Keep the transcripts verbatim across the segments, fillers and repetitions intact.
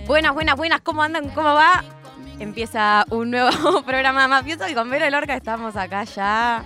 Buenas, buenas, buenas, ¿cómo andan? ¿Cómo va? Empieza un nuevo programa mafioso y con Vero Lorca estamos acá ya.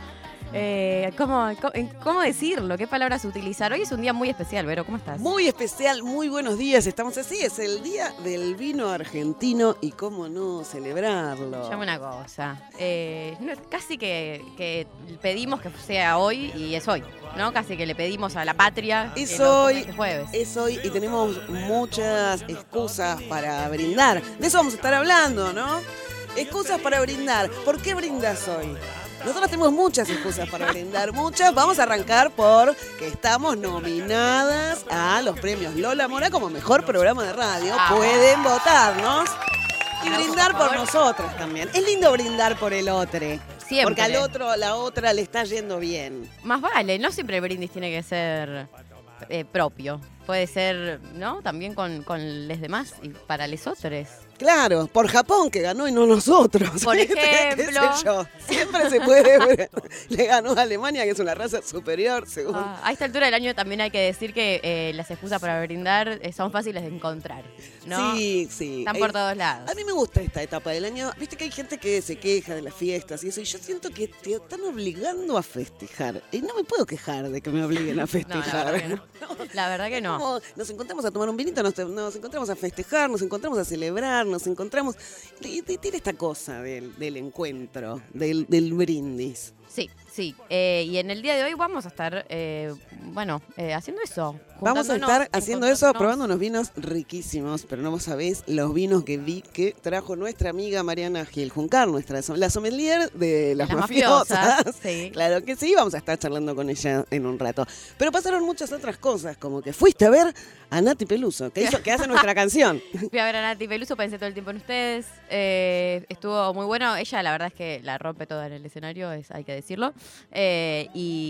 Eh, ¿cómo, cómo, ¿Cómo decirlo? ¿Qué palabras utilizar? Hoy es un día muy especial, Vero, ¿cómo estás? Muy especial, muy buenos días. Estamos así, es el día del vino argentino y cómo no celebrarlo. Llama una cosa. Eh, no, casi que, que pedimos que sea hoy y es hoy, ¿no? Casi que le pedimos a la patria. Es que hoy, este jueves. es hoy y tenemos muchas excusas para brindar. De eso vamos a estar hablando, ¿no? Excusas para brindar. ¿Por qué brindas hoy? Nosotros tenemos muchas excusas para brindar, muchas. Vamos a arrancar por que estamos nominadas a los premios Lola Mora como mejor programa de radio. Ah. Pueden votarnos y No, brindar por por favor. nosotras también. Es lindo brindar por el otro. Siempre. Porque al otro, a la otra le está yendo bien. Más vale, no siempre el brindis tiene que ser eh, propio. Puede ser, ¿no? También con, con los demás y para les otros. Claro, por Japón que ganó y no nosotros. Por ¿Qué ejemplo. sé yo? Siempre se puede. Le ganó a Alemania, que es una raza superior, según. Ah, a esta altura del año también hay que decir que eh, las excusas para brindar eh, son fáciles de encontrar, ¿no? Sí, sí. Están por Eh, todos lados. A mí me gusta esta etapa del año. Viste que hay gente que se queja de las fiestas y eso. Y yo siento que te están obligando a festejar. Y no me puedo quejar de que me obliguen a No, la festejar. verdad que no. La verdad que no. Como nos encontramos a tomar un vinito, nos, nos encontramos a festejar, nos encontramos a celebrar, nos encontramos. Y, y tiene esta cosa del, del encuentro, del, del brindis. Sí, sí. Eh, y en el día de hoy vamos a estar, eh, bueno, eh, haciendo eso. Vamos a juntándonos, estar haciendo eso, encontrándonos. probando unos vinos riquísimos, pero no vos sabés los vinos que vi que trajo nuestra amiga Mariana Gil Juncar, nuestra la sommelier de las, Las mafiosas. mafiosas, sí. Claro que sí, vamos a estar charlando con ella en un rato. Pero pasaron muchas otras cosas, como que fuiste a ver a Nati Peluso, que, hizo, que hace nuestra canción. Fui a ver a Nati Peluso, pensé todo el tiempo en ustedes. Eh, estuvo muy bueno. Ella, la verdad es que la rompe toda en el escenario, es, hay que decirlo. Eh,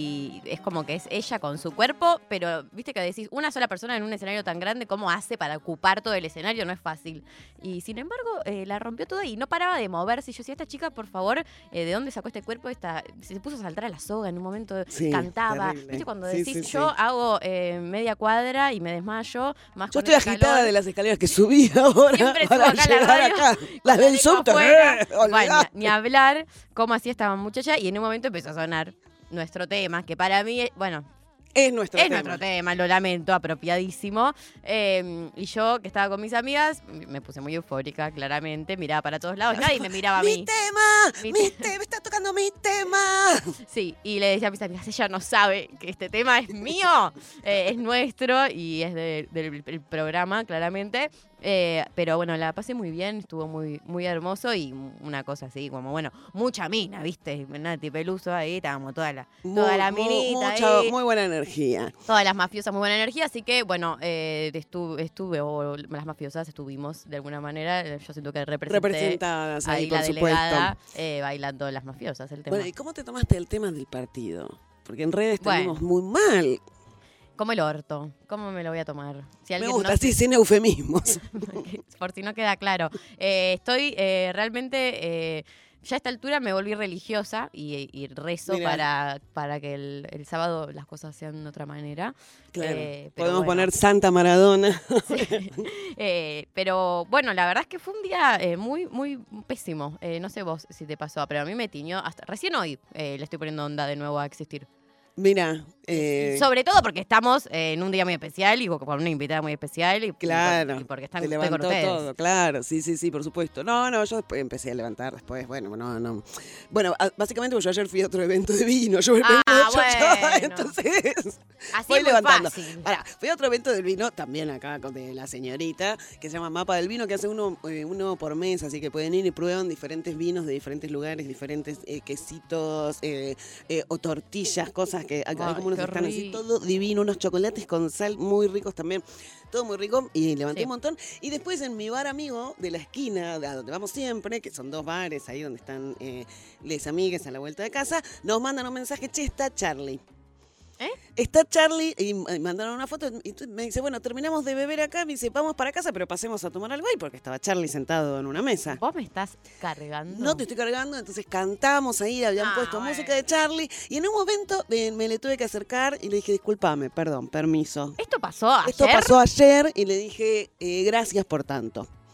y es como que es ella con su cuerpo, pero viste que decís, una sola persona en un escenario tan grande, ¿cómo hace para ocupar todo el escenario? No es fácil. Y sin embargo, eh, la rompió toda y no paraba de moverse. Y yo decía, esta chica, por favor, eh, ¿de dónde sacó este cuerpo? Esta, se puso a saltar a la soga en un momento, Sí, cantaba. terrible. ¿Viste cuando Sí, decís, sí, yo sí. hago eh, media cuadra y me desmayo? Más Yo con estoy el agitada calor. de las escaleras que subí ahora Siempre para subo acá a la llegar radio, acá. Las cuando del vengo subte, afuera, eh, bueno, olvidate. ni, ni hablar cómo así estaba muchacha y en un momento empezó a sonar nuestro tema, que para mí, es- bueno, Es nuestro es tema. nuestro tema, lo lamento, apropiadísimo. Eh, y yo, que estaba con mis amigas, me puse muy eufórica, claramente, miraba para todos lados, nadie me miraba a ¡Mi mí. tema! Mi ¡Mi te- tema! ¡Está tocando mi tema! Sí, y le decía a mis amigas, ella no sabe que este tema es mío, eh, es nuestro y es de- del del programa, claramente. Eh, pero bueno, la pasé muy bien, estuvo muy, muy hermoso y una cosa así, como bueno, mucha mina, ¿viste? Nati Peluso ahí, estábamos toda la, toda Muy, la muy, minita mucha- ahí. muy buena energía. Todas las mafiosas, muy buena energía, así que bueno, eh, estuve, estuve, o las mafiosas estuvimos de alguna manera, eh, yo siento que representé Representadas ahí, ahí por la supuesto. delegada eh, bailando las mafiosas, el tema. Bueno, ¿y cómo te tomaste el tema del partido? Porque en redes Bueno. estuvimos muy mal. Como el orto, ¿cómo me lo voy a tomar? Si Me alguien gusta, no sí, sin eufemismos. por si no queda claro. Eh, estoy eh, realmente, eh, ya a esta altura me volví religiosa y, y rezo Mirá. para, para que el, el sábado las cosas sean de otra manera. Claro. Eh, pero Podemos bueno. poner Santa Maradona. Sí. Eh, pero bueno, la verdad es que fue un día eh, muy, muy pésimo. Eh, no sé vos si te pasó, pero a mí me tiñó hasta recién hoy eh, le estoy poniendo onda de nuevo a existir. Mira, eh, Sobre todo porque estamos eh, en un día muy especial y con una invitada muy especial y, claro, y, por- y porque están te estoy con levantó ustedes. todo, claro, sí, sí, sí, por supuesto. No, no, yo después empecé a levantar después, bueno, no, no. Bueno, a- básicamente porque yo ayer fui a otro evento de vino, yo, Ah, yo- yo- bueno. entonces Así voy es muy levantando. fácil. Pará, fui a otro evento del vino, también acá con de la señorita, que se llama Mapa del Vino, que hace uno, eh, uno por mes, así que pueden ir y prueban diferentes vinos de diferentes lugares, diferentes eh, quesitos eh, eh, o tortillas, cosas que acá hay Ay, como unos qué están así, rico. todo divino, unos chocolates con sal muy ricos también, todo muy rico, y levanté Sí. un montón. Y después en mi bar amigo de la esquina, a donde vamos siempre, que son dos bares ahí donde están eh, les amigues a la vuelta de casa, nos mandan un mensaje, che, está Charlie. ¿Eh? Está Charlie y eh, mandaron una foto y tú- me dice, bueno, terminamos de beber acá, me dice, vamos para casa, pero pasemos a tomar algo ahí, porque estaba Charlie sentado en una mesa. ¿Vos me estás cargando? No te estoy cargando, entonces cantamos ahí, habían Ah, puesto bueno. música de Charlie y en un momento eh, me le tuve que acercar y le dije, discúlpame, perdón, permiso. ¿Esto pasó ayer? Esto pasó ayer y le dije, eh, gracias por tanto.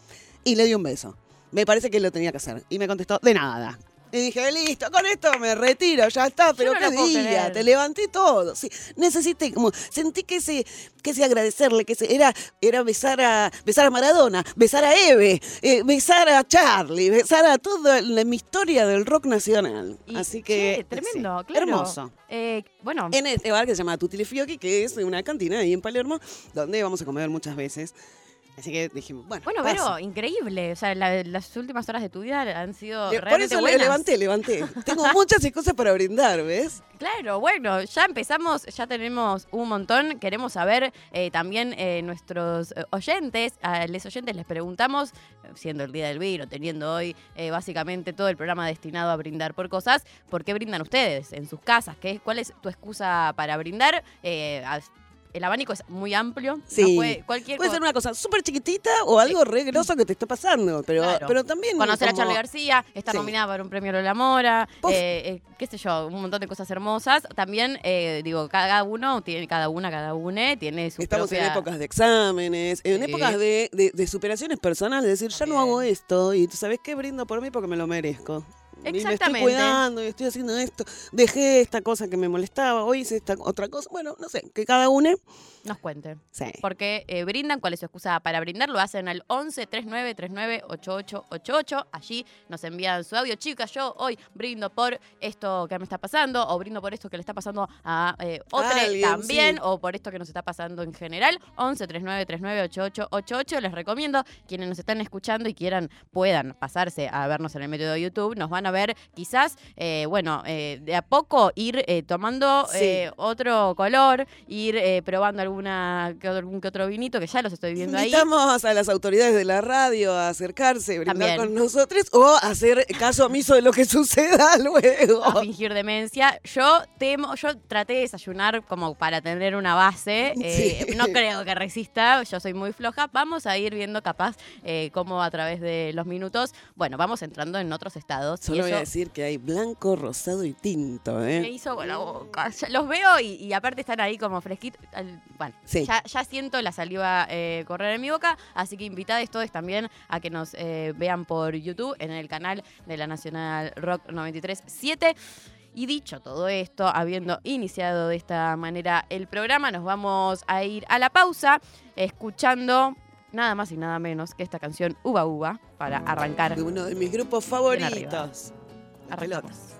y le di un beso. Me parece que lo tenía que hacer. Y me contestó, de nada. Y dije, listo, con esto me retiro, ya está, pero no qué lo puedo día, creer. te levanté todo. Sí, necesité, como, sentí que ese, que ese agradecerle, que ese, era, era besar a, besar a Maradona, besar a Eve, eh, besar a Charlie, besar a toda la, mi historia del rock nacional. Y, Así que. che, tremendo, sí, claro. hermoso. Eh, bueno, En este bar que se llama Tutti Le Fiocchi, que es una cantina ahí en Palermo, donde vamos a comer muchas veces. Así que dijimos, bueno, bueno, pasa. Vero, increíble. O sea, la- las últimas horas de tu vida han sido Le- Por realmente eso le buenas. levanté, levanté. Tengo muchas excusas para brindar, ¿ves? Claro, bueno, ya empezamos, ya tenemos un montón. Queremos saber eh, también eh, nuestros eh, oyentes, a los oyentes les preguntamos, eh, siendo el Día del Vino, teniendo hoy eh, básicamente todo el programa destinado a brindar por cosas, ¿por qué brindan ustedes en sus casas? ¿Qué, ¿Cuál es tu excusa para brindar? Eh, a- el abanico es muy amplio. Sí. no puede, cualquier Puede co- ser una cosa súper chiquitita o algo re grosso que te está pasando, pero, Claro. pero también Conocer como- a Charly García, estar Sí. nominada para un premio Lola Mora, Puf. eh, eh, qué sé yo, un montón de cosas hermosas. También, eh, digo, cada uno, tiene, cada una, cada une, tiene su Estamos propia... en épocas de exámenes, en Sí. épocas de, de- de superaciones personales, de decir, ya no También. hago esto, y tú sabes qué, brindo por mí porque me lo merezco. Y me estoy Exactamente. cuidando, y estoy haciendo esto, dejé esta cosa que me molestaba, hoy hice esta otra cosa, bueno, no sé, que cada une, Nos cuente. sí. Porque eh, brindan, ¿cuál es su excusa para brindar? Lo hacen al once treinta y nueve treinta y nueve ochenta y ocho ochenta y ocho. Allí nos envían su audio. Chicas, yo hoy brindo por esto que me está pasando, o brindo por esto que le está pasando a eh, otra Alguien, también, sí. o por esto que nos está pasando en general. once treinta y nueve treinta y nueve ochenta y ocho ochenta y ocho. Les recomiendo, quienes nos están escuchando y quieran, puedan pasarse a vernos en el medio de YouTube, nos van a ver quizás, eh, bueno, eh, de a poco ir eh, tomando Sí. eh, otro color, ir eh, probando alguna que otro- algún que otro vinito, que ya los estoy viendo ahí. Invitamos a las autoridades de la radio a acercarse, brindar También. con nosotros o a hacer caso omiso de lo que suceda luego. A fingir demencia. Yo temo, yo traté de desayunar como para tener una base. eh, Sí. No creo que resista, yo soy muy floja. Vamos a ir viendo capaz eh, cómo a través de los minutos, bueno, vamos entrando en otros estados. y Solo voy a eso decir que hay blanco, rosado y tinto, me ¿eh? hizo con la boca. Ya los veo y, y aparte están ahí como fresquitos. Al- Bueno, Sí. ya, ya siento la saliva eh, correr en mi boca, así que invitados todos también a que nos eh, vean por YouTube en el canal de la Nacional Rock noventa y tres punto siete. Y dicho todo esto, habiendo iniciado de esta manera el programa, nos vamos a ir a la pausa escuchando nada más y nada menos que esta canción Uva Uva para arrancar. De uno de mis grupos Bien arriba. favoritos. Las Arrancamos. pelotas.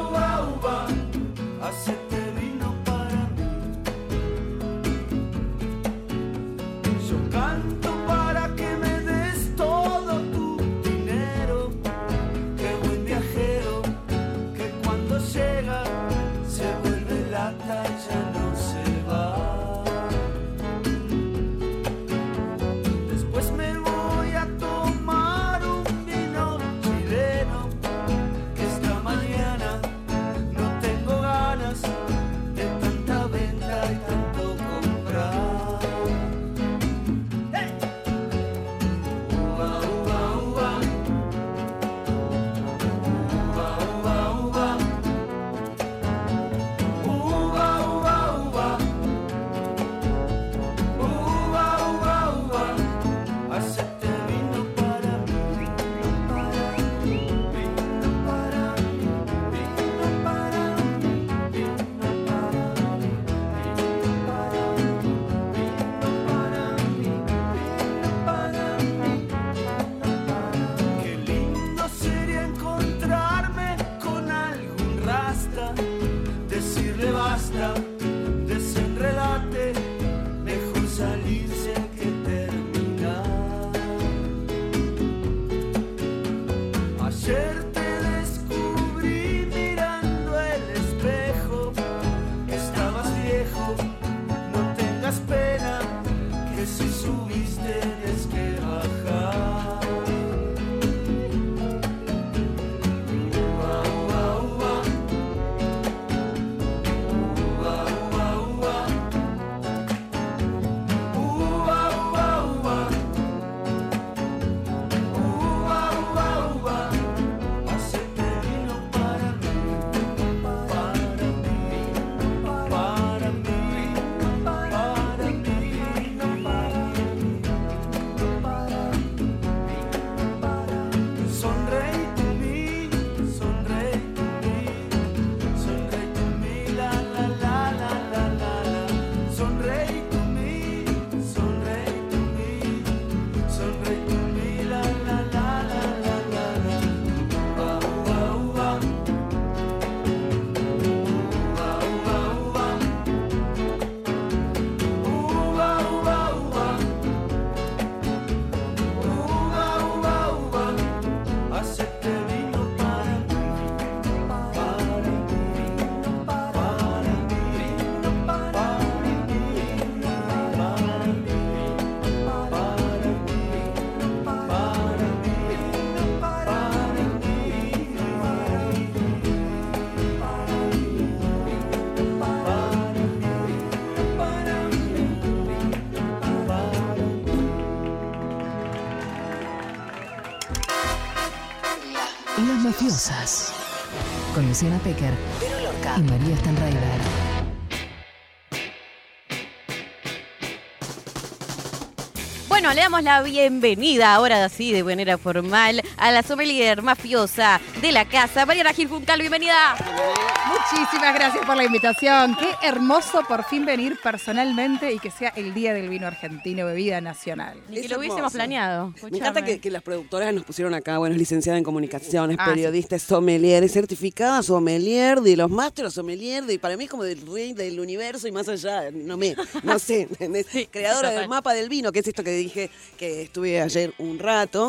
Hacete vino para mí. Mafiosas. Con Luciana Pecker, Vero Lorca y María Stanraiver. Bueno, le damos la bienvenida, ahora sí, de manera formal, a la sommelier mafiosa de la casa, Mariana Gil Juncal, bienvenida. Muchísimas gracias por la invitación. Qué hermoso por fin venir personalmente y que sea el Día del Vino Argentino, bebida nacional. Ni que Es lo hubiésemos hermoso. planeado. Me Escuchame. encanta que, que las productoras nos pusieron acá, bueno, es licenciada en comunicaciones, Ah, periodista, es sommelier, es certificada sommelier de los másteres sommelier, de, para mí es como del rey del universo y más allá, no me, no sé, ¿entendés? Creadora total. del mapa del vino, que es esto que dije que estuve ayer un rato,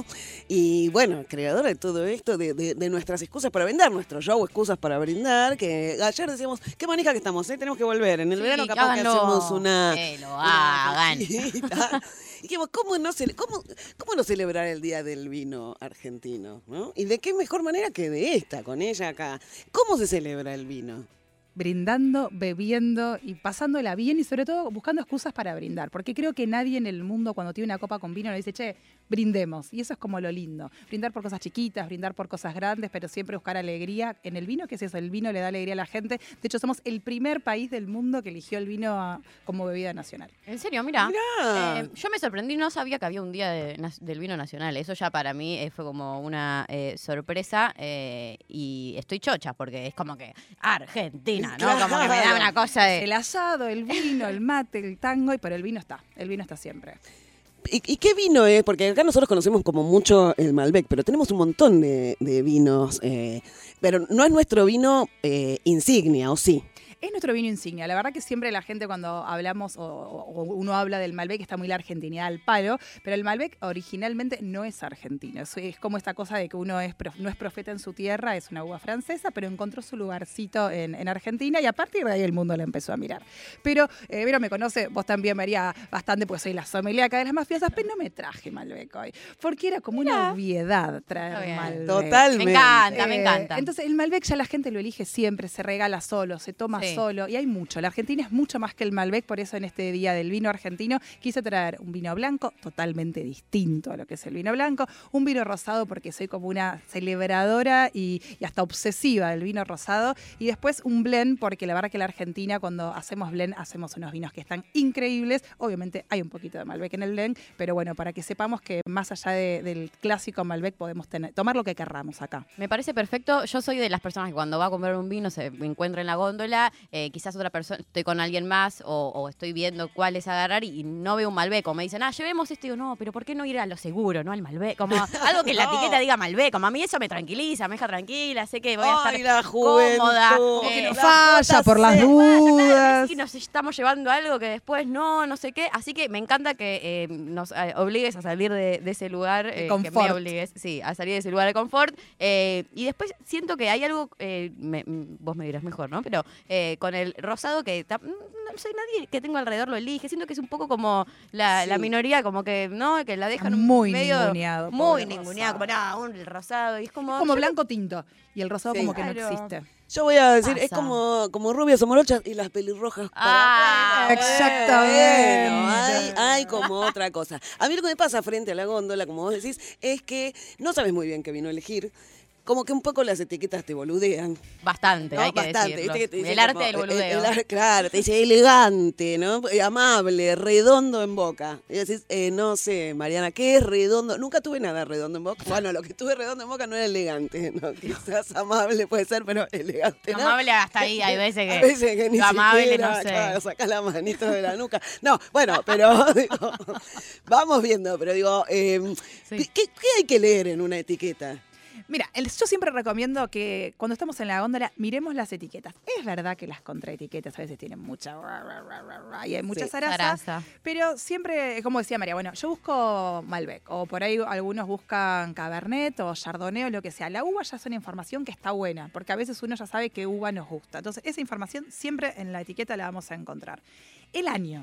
y bueno, creadora de todo esto, de, de, de nuestras excusas para brindar, nuestro show Excusas para Brindar, que ayer decíamos, qué manija que estamos, ¿eh? Tenemos que volver, en el Sí, verano capaz háganlo. que hacemos una... Que lo una hagan. fiestita. Y dijimos, ¿cómo no, cele- cómo, ¿cómo no celebrar el Día del Vino Argentino? ¿No? Y de qué mejor manera que de esta, con ella acá. ¿Cómo se celebra el vino? Brindando, bebiendo y pasándola bien y sobre todo buscando excusas para brindar. Porque creo que nadie en el mundo cuando tiene una copa con vino le dice, che, brindemos. Y eso es como lo lindo. Brindar por cosas chiquitas, brindar por cosas grandes, pero siempre buscar alegría en el vino, que es eso, el vino le da alegría a la gente. De hecho, somos el primer país del mundo que eligió el vino a- como bebida nacional. En serio, mira. Mirá. Eh, yo me sorprendí, no sabía que había un día de- na- del vino nacional. Eso ya para mí eh, fue como una eh, sorpresa eh, y estoy chocha porque es como que Argentina, ¿no? Como que me da una cosa de... El asado, el vino, el mate, el tango, y pero el vino está. El vino está siempre. ¿Y, y qué vino es? Porque acá nosotros conocemos como mucho el Malbec, pero tenemos un montón de, de vinos. eh, pero no es nuestro vino eh, insignia, ¿o sí? Es nuestro vino insignia. La verdad que siempre la gente cuando hablamos o, o uno habla del Malbec está muy la argentinidad al palo, pero el Malbec originalmente no es argentino. Es, es como esta cosa de que uno es prof- no es profeta en su tierra, es una uva francesa, pero encontró su lugarcito en, en Argentina y a partir de ahí el mundo la empezó a mirar. Pero, eh, Vero me conoce, vos también, María, bastante, porque soy la sommelier acá de las mafiosas, pero no me traje Malbec hoy, porque era como una obviedad Está traer bien. Malbec. Totalmente. Me encanta, me Eh, encanta. Entonces, el Malbec ya la gente lo elige siempre, se regala solo, se toma Sí. solo, y hay mucho. La Argentina es mucho más que el Malbec, por eso en este Día del Vino Argentino quise traer un vino blanco totalmente distinto a lo que es el vino blanco, un vino rosado porque soy como una celebradora y, y hasta obsesiva del vino rosado, y después un blend porque la verdad que la Argentina cuando hacemos blend hacemos unos vinos que están increíbles. Obviamente hay un poquito de Malbec en el blend, pero bueno, para que sepamos que más allá de- del clásico Malbec podemos tener, tomar lo que querramos acá. Me parece perfecto. Yo soy de las personas que cuando va a comprar un vino se me encuentra en la góndola, eh, quizás otra persona, estoy con alguien más o, o estoy viendo cuál es agarrar y, y no veo un Malbec. O me dicen, ah, llevemos esto. Y digo, no, pero ¿por qué no ir a lo seguro, no al Malbec? Como algo que en la No. etiqueta diga Malbec. Como a mí eso me tranquiliza, me deja tranquila, sé que voy a Ay, estar la juventud. cómoda. Como eh, que no No La falla J por las C. dudas. y nos estamos llevando algo que después no, no sé qué. Así que me encanta que eh, nos eh, obligues a salir de, de ese lugar. De eh, que confort. me obligues, sí, a salir de ese lugar de confort. Eh, y después siento que hay algo, eh, me- mm, vos me dirás mejor, ¿no? Pero eh, con el rosado que ta- mm, no sé, nadie que tengo alrededor lo elige. Siento que es un poco como la, Sí. la minoría, como que, ¿no? Que la dejan Muy medio... ninguneado, Muy pobre ninguneado, como, rosado. no, un el rosado. Y es como... Como yo blanco tinto. Y el rosado Sí. como que Claro. no existe. Yo voy a decir, es Pasa. como, como rubias o morochas y las pelirrojas Ah, para afuera. exactamente. Bueno, hay, hay como otra cosa. A mí lo que me pasa frente a la góndola, como vos decís, es que no sabes muy bien qué vino elegir. Como que un poco las etiquetas te boludean. Bastante, ¿no? hay que Bastante. decirlo. ¿Viste que te dicen El arte como, del el- boludeo. el ar- claro, te dice elegante, ¿no? Eh, Amable, redondo en boca. Y decís, eh, no sé, Mariana, ¿qué es redondo? Nunca tuve nada redondo en boca. Bueno, lo que tuve redondo en boca no era elegante, ¿no? Quizás amable puede ser, pero elegante, ¿no? Amable hasta ahí, hay veces que... A veces que ni lo amable, siquiera, no sé. claro, sacás la manito de la nuca. No, bueno, pero digo, vamos viendo, pero digo, eh, Sí. ¿qué, qué hay que leer en una etiqueta? Mira, el- yo siempre recomiendo que cuando estamos en la góndola miremos las etiquetas. Es verdad que las contraetiquetas a veces tienen mucha ra, ra, ra, ra, ra, y hay mucha Sí. zaraza, Zaraza. pero siempre, como decía María, bueno, yo busco Malbec o por ahí algunos buscan Cabernet o Chardonnay o lo que sea. La uva ya es una información que está buena, porque a veces uno ya sabe qué uva nos gusta. Entonces, esa información siempre en la etiqueta la vamos a encontrar. El año.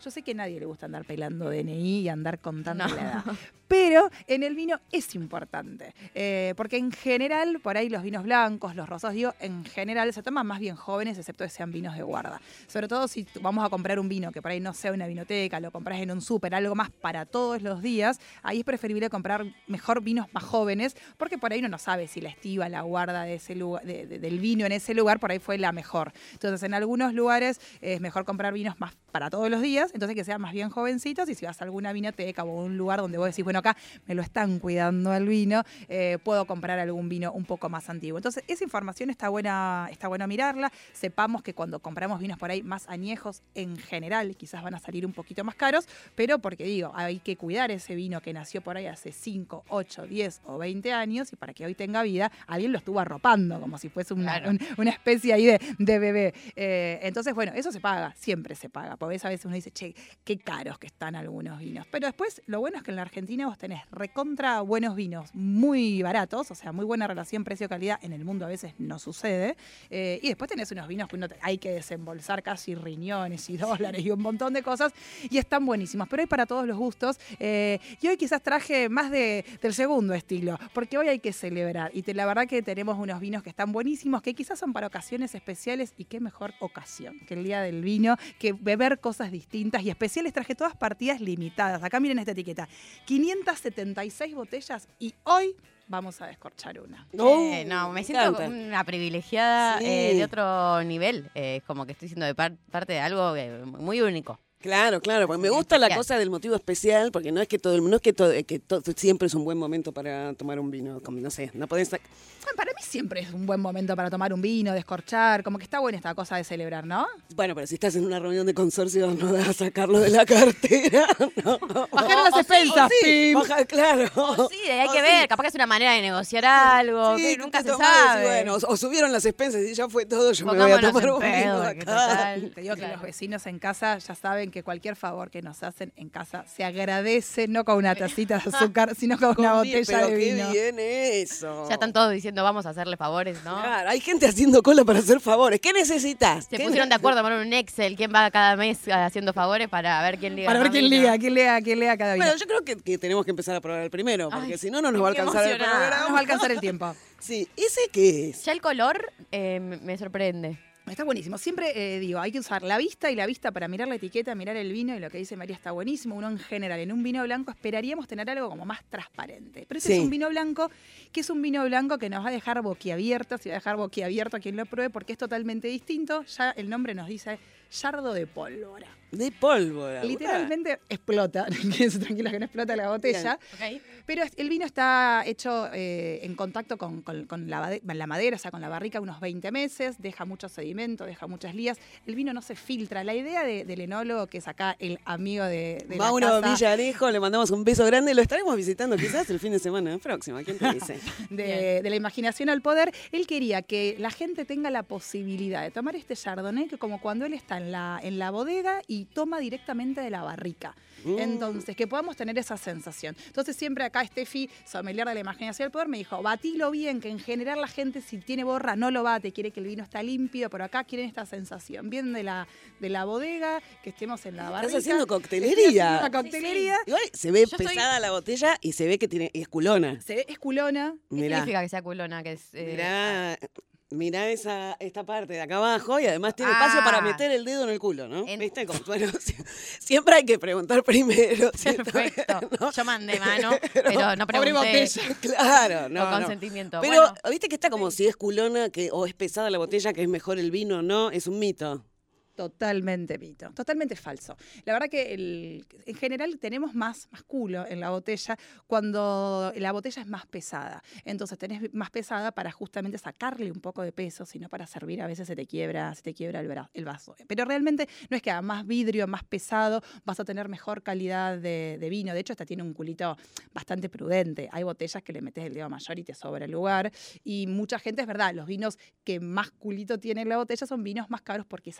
Yo sé que a nadie le gusta andar pelando D N I y andar contando No. la edad. Pero en el vino es importante, eh, porque en general, por ahí los vinos blancos, los rosados, digo, en general se toman más bien jóvenes, excepto que sean vinos de guarda. Sobre todo si vamos a comprar un vino que por ahí no sea una vinoteca, lo compras en un súper, algo más para todos los días, ahí es preferible comprar mejor vinos más jóvenes, porque por ahí uno no sabe si la estiva, la guarda de ese lugar, de, de, del vino en ese lugar, por ahí fue la mejor. Entonces, en algunos lugares es mejor comprar vinos más para todos los días, entonces que sean más bien jovencitos, y si vas a alguna vinoteca o un lugar donde vos decís, bueno, acá me lo están cuidando al vino, eh, puedo comprar algún vino un poco más antiguo. Entonces, esa información está buena, está bueno mirarla. Sepamos que cuando compramos vinos por ahí más añejos, en general, quizás van a salir un poquito más caros, pero porque digo, hay que cuidar ese vino que nació por ahí hace cinco, ocho, diez o veinte años, y para que hoy tenga vida, alguien lo estuvo arropando, como si fuese una, Claro. un, una especie ahí de, de bebé. Eh, entonces, bueno, eso se paga, siempre se paga. Porque a veces uno dice, che, qué caros que están algunos vinos. Pero después, lo bueno es que en la Argentina vos tenés recontra buenos vinos muy baratos, o sea, muy buena relación precio-calidad. En el mundo a veces no sucede. Eh, y después tenés unos vinos que uno te- hay que desembolsar casi riñones y dólares y un montón de cosas, y están buenísimos. Pero hay para todos los gustos. Eh, y hoy quizás traje más de, del segundo estilo, porque hoy hay que celebrar. Y te, la verdad que tenemos unos vinos que están buenísimos, que quizás son para ocasiones especiales, y qué mejor ocasión que el día del vino, que beber cosas distintas y especiales. Traje todas partidas limitadas. Acá miren esta etiqueta. quinientas setenta y seis botellas, y hoy vamos a descorchar una. Eh, no, me siento encanta. una privilegiada Sí. eh, de otro nivel. Eh, es como que estoy siendo de par- parte de algo eh, muy único. Claro, claro, porque me Sí, gusta la especial. cosa del motivo especial, porque no es que todo el no es que todo, que to- siempre es un buen momento para tomar un vino, como, no sé, no podés sac- Bueno, para mí siempre es un buen momento para tomar un vino, descorchar, como que está buena esta cosa de celebrar, ¿no? bueno, pero si estás en una reunión de consorcio no vas a sacarlo de la cartera, no. Bajar las O sí, expensas, o sí, pim. baja- claro. Sí, hay O que sí. ver. Capaz que es una manera de negociar algo. Sí, que que nunca te se tomás, sabe. bueno, o, o subieron las expensas y ya fue todo, yo me voy a Pongámonos tomar en un pedo, vino que acá. total. Te digo que Claro. los vecinos en casa ya saben que cualquier favor que nos hacen en casa se agradece, no con una tacita de azúcar, sino con una Con vi- botella pero de qué vino. bien eso. Ya están todos diciendo, vamos a hacerle favores, ¿no? Claro, hay gente haciendo cola para hacer favores. ¿Qué necesitas? Se ¿Qué pusieron de acuerdo, armaron un Excel, quién va cada mes haciendo favores para ver quién liga. Para ver más quién vino. liga, quién lea, quién lea cada vino. Bueno, yo creo que, que tenemos que empezar a probar el primero, porque Ay, si no, no nos va a qué alcanzar el emocionada. No nos va a programa. alcanzar el tiempo. Sí, ¿ese qué es? Ya el color eh, me me sorprende. Está buenísimo. Siempre eh, digo, hay que usar la vista y la vista para mirar la etiqueta, mirar el vino, y lo que dice María está buenísimo. Uno en general, en un vino blanco esperaríamos tener algo como más transparente. Pero este Sí. es un vino blanco, que es un vino blanco que nos va a dejar boquiabiertos y va a dejar boquiabierto a quien lo pruebe, porque es totalmente distinto. Ya el nombre nos dice yardo de pólvora. De pólvora. Literalmente explota. Quédense tranquilos que no explota la botella. ¿Ok? Pero el vino está hecho eh, en contacto con, con- con la, bade- la madera, o sea, con la barrica, unos veinte meses, deja mucho sedimento, deja muchas lías. El vino no se filtra. La idea de- del enólogo, que es acá el amigo de, de la Mauro casa, Villarejo, le mandamos un beso grande. Lo estaremos visitando quizás el fin de semana próximo. ¿Quién te dice? de, de la imaginación al poder, él quería que la gente tenga la posibilidad de tomar este chardonnay, que como cuando él está en la, en la bodega y toma directamente de la barrica. Mm. Entonces, que podamos tener esa sensación. Entonces, siempre acá Steffi, sommelier de la imaginación al poder, me dijo, batilo bien, que en general la gente si tiene borra no lo bate, quiere que el vino está limpio, pero acá quieren esta sensación, bien de la, de la bodega, que estemos en la barrica. Estás haciendo Estoy coctelería. haciendo una coctelería. Igual se ve Yo estoy- pesada la botella y se ve que tiene es culona. Se ve, es culona. ¿Qué Mirá, significa que sea culona? Que es, eh, mirá, mirá esa, esta parte de acá abajo y además tiene Ah. espacio para meter el dedo en el culo, ¿no? En- ¿Viste? Como, bueno, si- siempre hay que preguntar primero. si está Perfecto. bien, ¿no? Yo mandé mano, pero no Pobre pregunté botella. Claro, no, con no. consentimiento. Pero, Bueno, ¿viste que está como si es culona que, o es pesada la botella, que es mejor el vino o no? Es un mito. Totalmente mito, totalmente falso. La verdad que el- en general tenemos más, más culo en la botella cuando la botella es más pesada. Entonces tenés más pesada para justamente sacarle un poco de peso, sino para servir a veces se te quiebra, se te quiebra el, bra- el vaso. Pero realmente no es que a más vidrio, más pesado, vas a tener mejor calidad de, de vino. De hecho, esta tiene un culito bastante prudente. Hay botellas que le metes el dedo mayor y te sobra el lugar. Y mucha gente, es verdad, los vinos que más culito tiene la botella son vinos más caros porque esa botella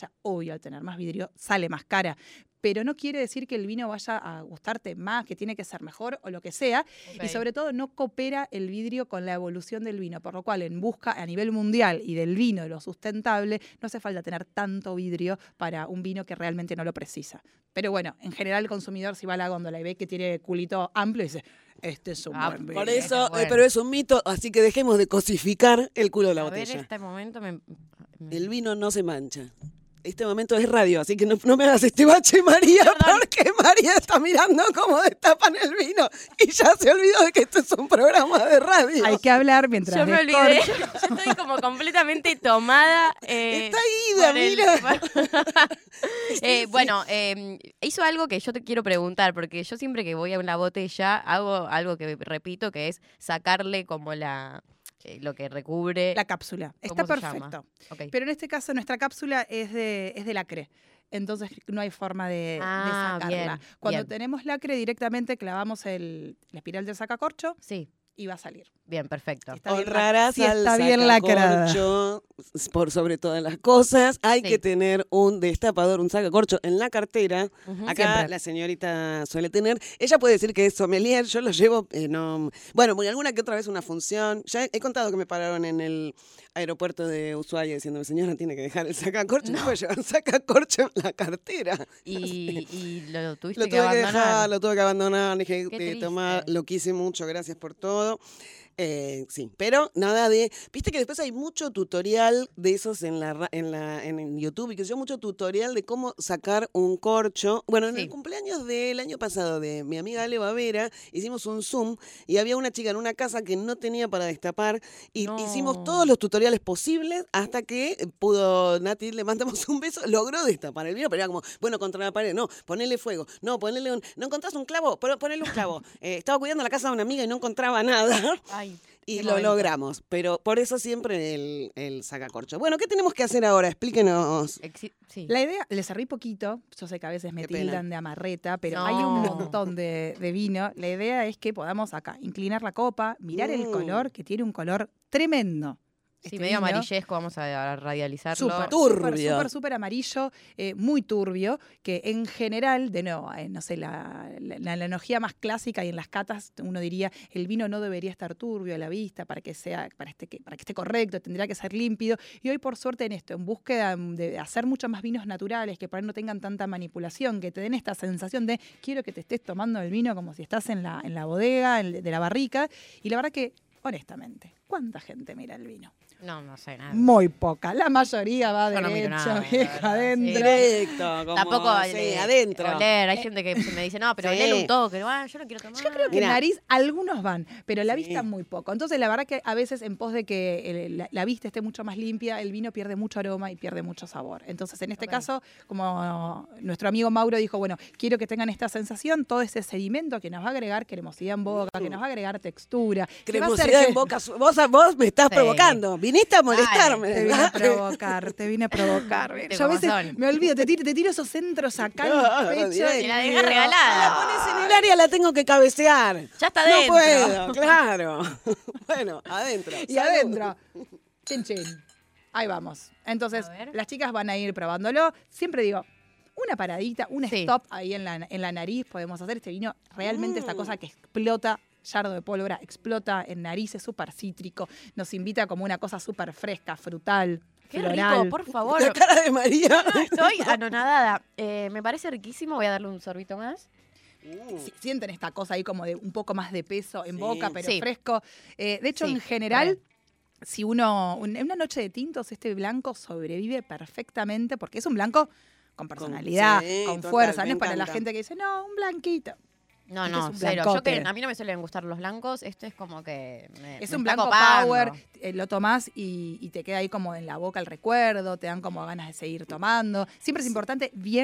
botella, obvio, al tener más vidrio, sale más cara. Pero no quiere decir que el vino vaya a gustarte más, que tiene que ser mejor o lo que sea. Okay. Y sobre todo no coopera el vidrio con la evolución del vino, por lo cual en busca a nivel mundial y del vino, de lo sustentable, no hace falta tener tanto vidrio para un vino que realmente no lo precisa. Pero bueno, en general el consumidor si va a la góndola y ve que tiene culito amplio, dice, este es un Ah, buen vino. Por eso, Bueno. eh, pero es un mito, así que dejemos de cosificar el culo de la A ver, botella. este momento me... me- El vino no se mancha. Este momento es radio, así que no, no me hagas este bache, María, Perdón. porque María está mirando cómo destapan el vino y ya se olvidó de que esto es un programa de radio. Hay que hablar mientras Yo me olvidé, descorcha. yo estoy como completamente tomada. eh, Está ida, por el- mira. Eh, bueno, eh, hizo algo que yo te quiero preguntar, porque yo siempre que voy a una botella hago algo que repito, que es sacarle como la eh, lo que recubre. La cápsula. ¿Cómo Está se llama? perfecto. Ok. Pero en este caso nuestra cápsula es de, es de lacre. Entonces no hay forma de, Ah, de sacarla. bien, Cuando bien. tenemos lacre directamente clavamos el, la espiral del sacacorcho Sí, y va a salir. bien, perfecto. Está bien Honrarás la- sí, al está bien lacrada. sacacorcho, por sobre todas las cosas. Hay Sí. que tener un destapador, un sacacorcho en la cartera. Ujú. Acá Siempre. la señorita suele tener. Ella puede decir que es sommelier, yo lo llevo, eh, no, bueno, muy alguna que otra vez una función. Ya he, he contado que me pararon en el aeropuerto de Ushuaia diciéndome, señora, tiene que dejar el sacacorcho. No, puede llevar sacacorcho en la cartera. Y, y lo tuviste Lo que tuve que abandonar. dejar, lo tuve que abandonar. Dije, Qué eh, tomá, triste. lo quise mucho, gracias por todo. Eh, sí, pero nada de... Viste que después hay mucho tutorial de esos en la ra- en la en, en YouTube y que yo mucho tutorial de cómo sacar un corcho. Bueno, en Sí. el cumpleaños del año pasado de mi amiga Ale Bavera hicimos un Zoom y había una chica en una casa que no tenía para destapar y No. hicimos todos los tutoriales posibles hasta que pudo, Nati, le mandamos un beso, logró destapar el vino, pero era como, bueno, contra la pared, no, ponele fuego, no, ponele un... ¿No encontrás un clavo? Pero ponele un clavo. Eh, estaba cuidando la casa de una amiga y no encontraba nada. Ay, Y qué lo momento. logramos, pero por eso siempre el, el sacacorcho. Bueno, ¿qué tenemos que hacer ahora? Explíquenos. Exi- sí. La idea, le serví poquito, yo sé que a veces me Qué pena. tildan de amarreta, pero No. hay un montón de, de vino. La idea es que podamos acá inclinar la copa, mirar el Mm. color, que tiene un color tremendo. Sí, Este medio vino. amarillesco, vamos a radializarlo. Súper, Turbio. súper, súper, súper amarillo, eh, muy turbio, que en general, de nuevo, eh, no sé, la, la, la analogía más clásica y en las catas uno diría, el vino no debería estar turbio a la vista para que sea, para, este, que, para que esté correcto, tendría que ser límpido. Y hoy, por suerte, en esto, en búsqueda de hacer muchos más vinos naturales, que para no tengan tanta manipulación, que te den esta sensación de quiero que te estés tomando el vino como si estás en la, en la bodega, en- de la barrica. Y la verdad que, honestamente, ¿cuánta gente mira el vino? No, no sé nada. Muy poca. La mayoría va Yo no miro derecho, nada, la vieja, verdad, adentro. sí. Directo, como, Tampoco sí, eh, adentro. oler. Hay gente que me dice, no, pero Sí. olele un toque. Ah, yo no quiero tomar. Yo creo que Mirá. en nariz algunos van, pero la Sí. vista muy poco. Entonces, la verdad que a veces en pos de que el- la, la vista esté mucho más limpia, el vino pierde mucho aroma y pierde mucho sabor. Entonces, en este Ok. caso, como nuestro amigo Mauro dijo, bueno, quiero que tengan esta sensación, todo ese sedimento que nos va a agregar cremosidad en boca, que nos va a agregar textura. que va a hacer Cremosidad que- en boca. su- Vos, vos me estás Sí. provocando. Viniste a molestarme. Te vine a ¿verdad? provocar, te vine a provocar. Viste Yo a cómo veces son. me olvido, te tiro, te tiro esos centros acá en No, el pecho. directo. y Te la digo, dejás regalada. La pones en el área, la tengo que cabecear. Ya está No dentro. puedo, claro. Bueno, adentro. Y Salud. adentro. Chin, chin. Ahí vamos. Entonces, A ver. las chicas van a ir probándolo. Siempre digo, una paradita, un Sí. stop ahí en la, en la nariz podemos hacer. Este vino, realmente esta Mm. cosa que explota, yardo de pólvora, explota en narices, súper cítrico. Nos invita como una cosa súper fresca, frutal, Qué floral. rico, por favor. La cara de María. Estoy anonadada. Eh, me parece riquísimo. Voy a darle un sorbito más. Uh, Si- Sienten esta cosa ahí como de un poco más de peso en Sí. boca, pero Sí. fresco. Eh, de hecho, Sí, en general, re. si uno, un- en una noche de tintos, este blanco sobrevive perfectamente porque es un blanco con personalidad, sí, con total, fuerza. me No es para la encanta. gente que dice, no, un blanquito. No, Este no, es un cero. Yo blancote. que a mí no me suelen gustar los blancos. Esto es como que me, Es me un está blanco copando. power, eh, lo tomás y, y te queda ahí como en la boca el recuerdo, te dan como ganas de seguir tomando. Siempre es importante bien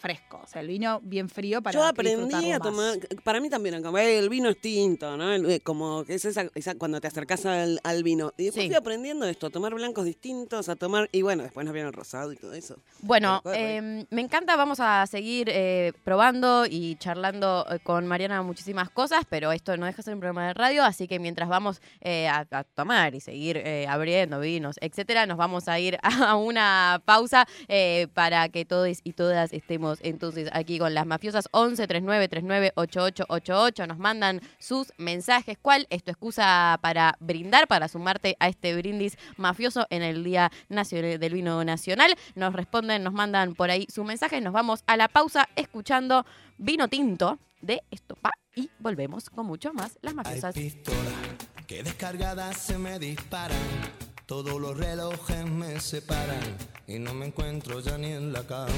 fresco. O sea, el vino bien frío para Yo aprendí a disfrutarlo tomar, más. para mí también, el vino es tinto, ¿no? El- como que es esa, esa cuando te acercás al, al vino. Y después Sí. fui aprendiendo esto, a tomar blancos distintos, a tomar, y bueno, después nos viene el rosado y todo eso. Bueno, Pero, eh, me encanta, vamos a seguir eh, probando y charlando eh, con Mariana muchísimas cosas, pero esto no deja de ser un programa de radio, así que mientras vamos eh, a, a tomar y seguir eh, abriendo vinos, etcétera, nos vamos a ir a una pausa eh, para que todos y todas estemos entonces aquí con las mafiosas. Once treinta y nueve treinta y nueve ochenta y ocho ochenta y ocho, nos mandan sus mensajes. ¿Cuál es tu excusa para brindar, para sumarte a este brindis mafioso en el Día Nacional del Vino Nacional? Nos responden, nos mandan por ahí sus mensajes. Nos vamos a la pausa escuchando Vino Tinto de Estopa y volvemos con mucho más Las Mafiosas. Hay pistolas que descargadas se me disparan, todos los relojes me separan y no me encuentro ya ni en la cama.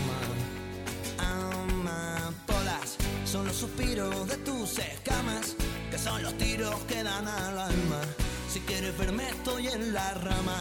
Amapolas son los suspiros de tus escamas, que son los tiros que dan al alma. Si quieres verme estoy en la rama.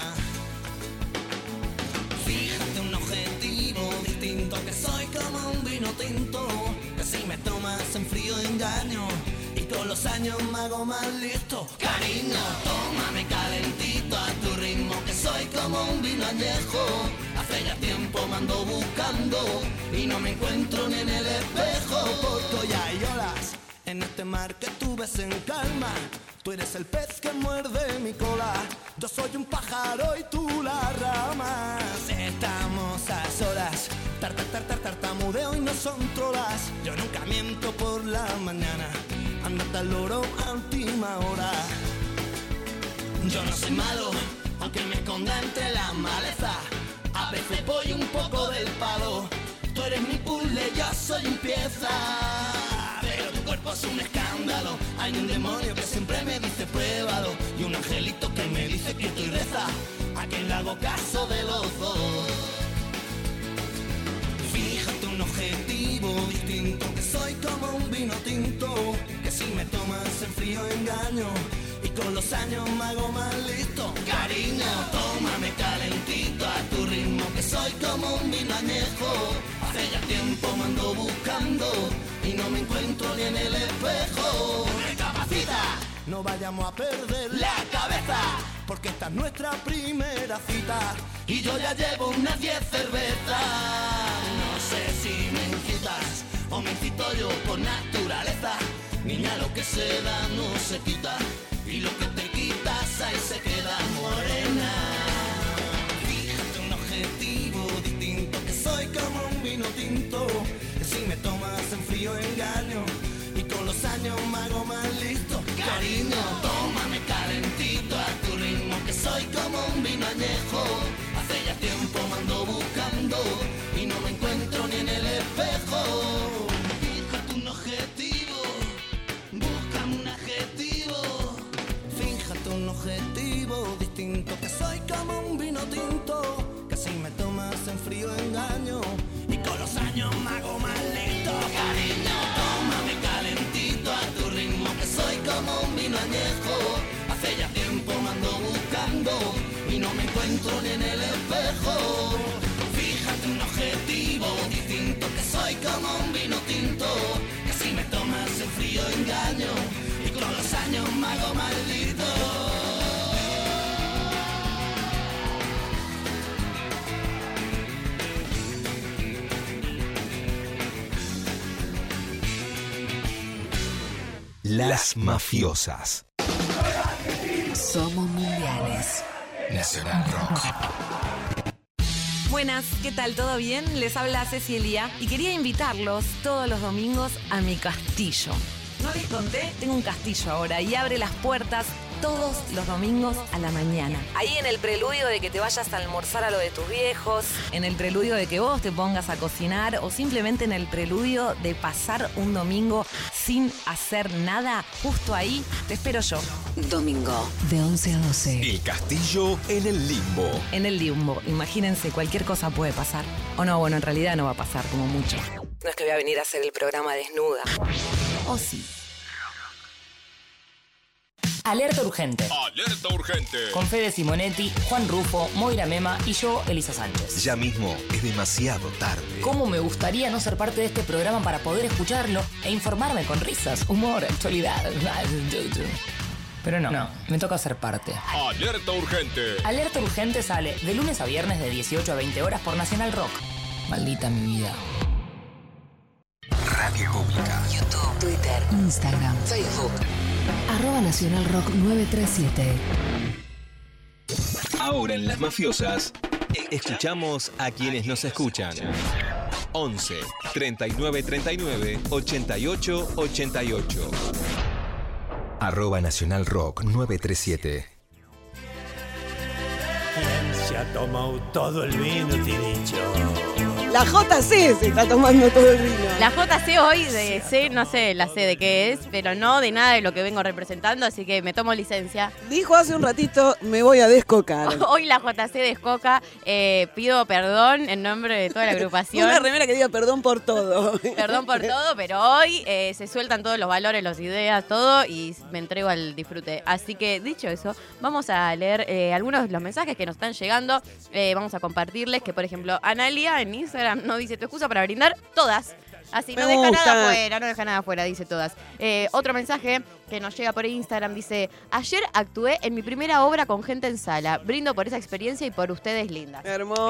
Fíjate un objetivo distinto, que soy como un vino tinto, que si me tomas en frío engaño y con los años me hago más listo. Cariño, tómame calentito a tu ritmo, que soy como un vino añejo. Hace ya tiempo me ando buscando y no me encuentro ni en el espejo. Porque hoy hay olas en este mar que tú ves en calma. Tú eres el pez que muerde mi cola, yo soy un pájaro y tú la rama. Estamos a solas, tar, tar, tar, tar, tartamudeo y no son trolas. Yo nunca miento por la mañana, andate al loro a última hora. Yo no soy malo, aunque me esconda entre la maleza. A veces voy un poco del palo, tú eres mi puzzle, yo soy un pieza. Pero tu cuerpo es un escándalo, hay un demonio que siempre me dice pruébalo, y un angelito que me dice que estoy reza, a quien le hago caso de los dos. Fíjate un objetivo distinto, que soy como un vino tinto, que si me tomas en frío engaño y con los años me hago más listo. Cariño, tómame calentito a tu ritmo, que soy como un vino añejo. Hace ya tiempo me ando buscando y no me encuentro ni en el espejo. Recapacita, no vayamos a perder la cabeza, porque esta es nuestra primera cita y yo ya llevo unas diez cervezas. No sé si me incitas o me incito yo por naturaleza. Niña, lo que se da no se quita, y lo que te quitas ahí se queda morena. Fíjate un objetivo distinto, que soy como un vino tinto, que si me tomas en frío engaño y con los años me hago más listo. Cariño, tómame calentito a tu ritmo, que soy como un vino añejo. Hace ya tiempo me ando buscando y no me encuentro ni en el espejo. Fíjate un objetivo, búscame un adjetivo. Fíjate un objetivo distinto, que soy como un vino tinto, que si me tomas en frío engaño y con los años me hago más listo. Cariño, tómame calentito a tu ritmo, que soy como un vino añejo. Hace ya tiempo me ando buscando y no me encuentro ni en el espejo. Fíjate un objetivo distinto, que soy como un vino tinto, que si me tomas en frío engaño y con los años me hago maldito. Las Mafiosas. Somos mundiales. Nacional Rock. Buenas, ¿qué tal? ¿Todo bien? Les habla Cecilia y quería invitarlos todos los domingos a mi castillo. ¿No les conté? Tengo un castillo ahora y abre las puertas todos los domingos a la mañana. Ahí en el preludio de que te vayas a almorzar a lo de tus viejos, en el preludio de que vos te pongas a cocinar o simplemente en el preludio de pasar un domingo sin hacer nada, justo ahí te espero yo. Domingo, de once a doce. El castillo en el limbo. En el limbo, imagínense, cualquier cosa puede pasar. O no, bueno, en realidad no va a pasar como mucho. No es que voy a venir a hacer el programa desnuda. O sí. Alerta Urgente. Alerta urgente. Con Fede Simonetti, Juan Rufo, Moira Mema y yo, Elisa Sánchez. Ya mismo es demasiado tarde. ¿Cómo me gustaría no ser parte de este programa para poder escucharlo e informarme con risas, humor, actualidad? Pero no, no, me toca ser parte. Alerta urgente. Alerta Urgente sale de lunes a viernes de dieciocho a veinte horas por Nacional Rock. Maldita mi vida. Radio Pública. YouTube, Twitter, Instagram, Facebook. Arroba Nacional Rock nueve tres siete. Ahora en Las Mafiosas, escuchamos a quienes nos escuchan. once, treinta y nueve, treinta y nueve, ochenta y ocho, ochenta y ocho. Arroba Nacional Rock nueve tres siete. ¿Quién se ha tomado todo el vino, Tiricho? La J C se está tomando todo el vino. La J C hoy de C, no sé la C de qué es, pero no de nada de lo que vengo representando, así que me tomo licencia. Dijo hace un ratito, me voy a descocar. Hoy la J C descoca, eh, pido perdón en nombre de toda la agrupación. Una remera que diga perdón por todo. Perdón por todo, pero hoy eh, se sueltan todos los valores, las ideas, todo, y me entrego al disfrute. Así que, dicho eso, vamos a leer eh, algunos de los mensajes que nos están llegando. Eh, vamos a compartirles que, por ejemplo, Analia en Instagram nos dice, tu excusa para brindar, todas. Así, Me no deja gusta. nada afuera, no deja nada afuera, dice todas. Eh, otro mensaje que nos llega por Instagram dice, ayer actué en mi primera obra con gente en sala. Brindo por esa experiencia y por ustedes lindas.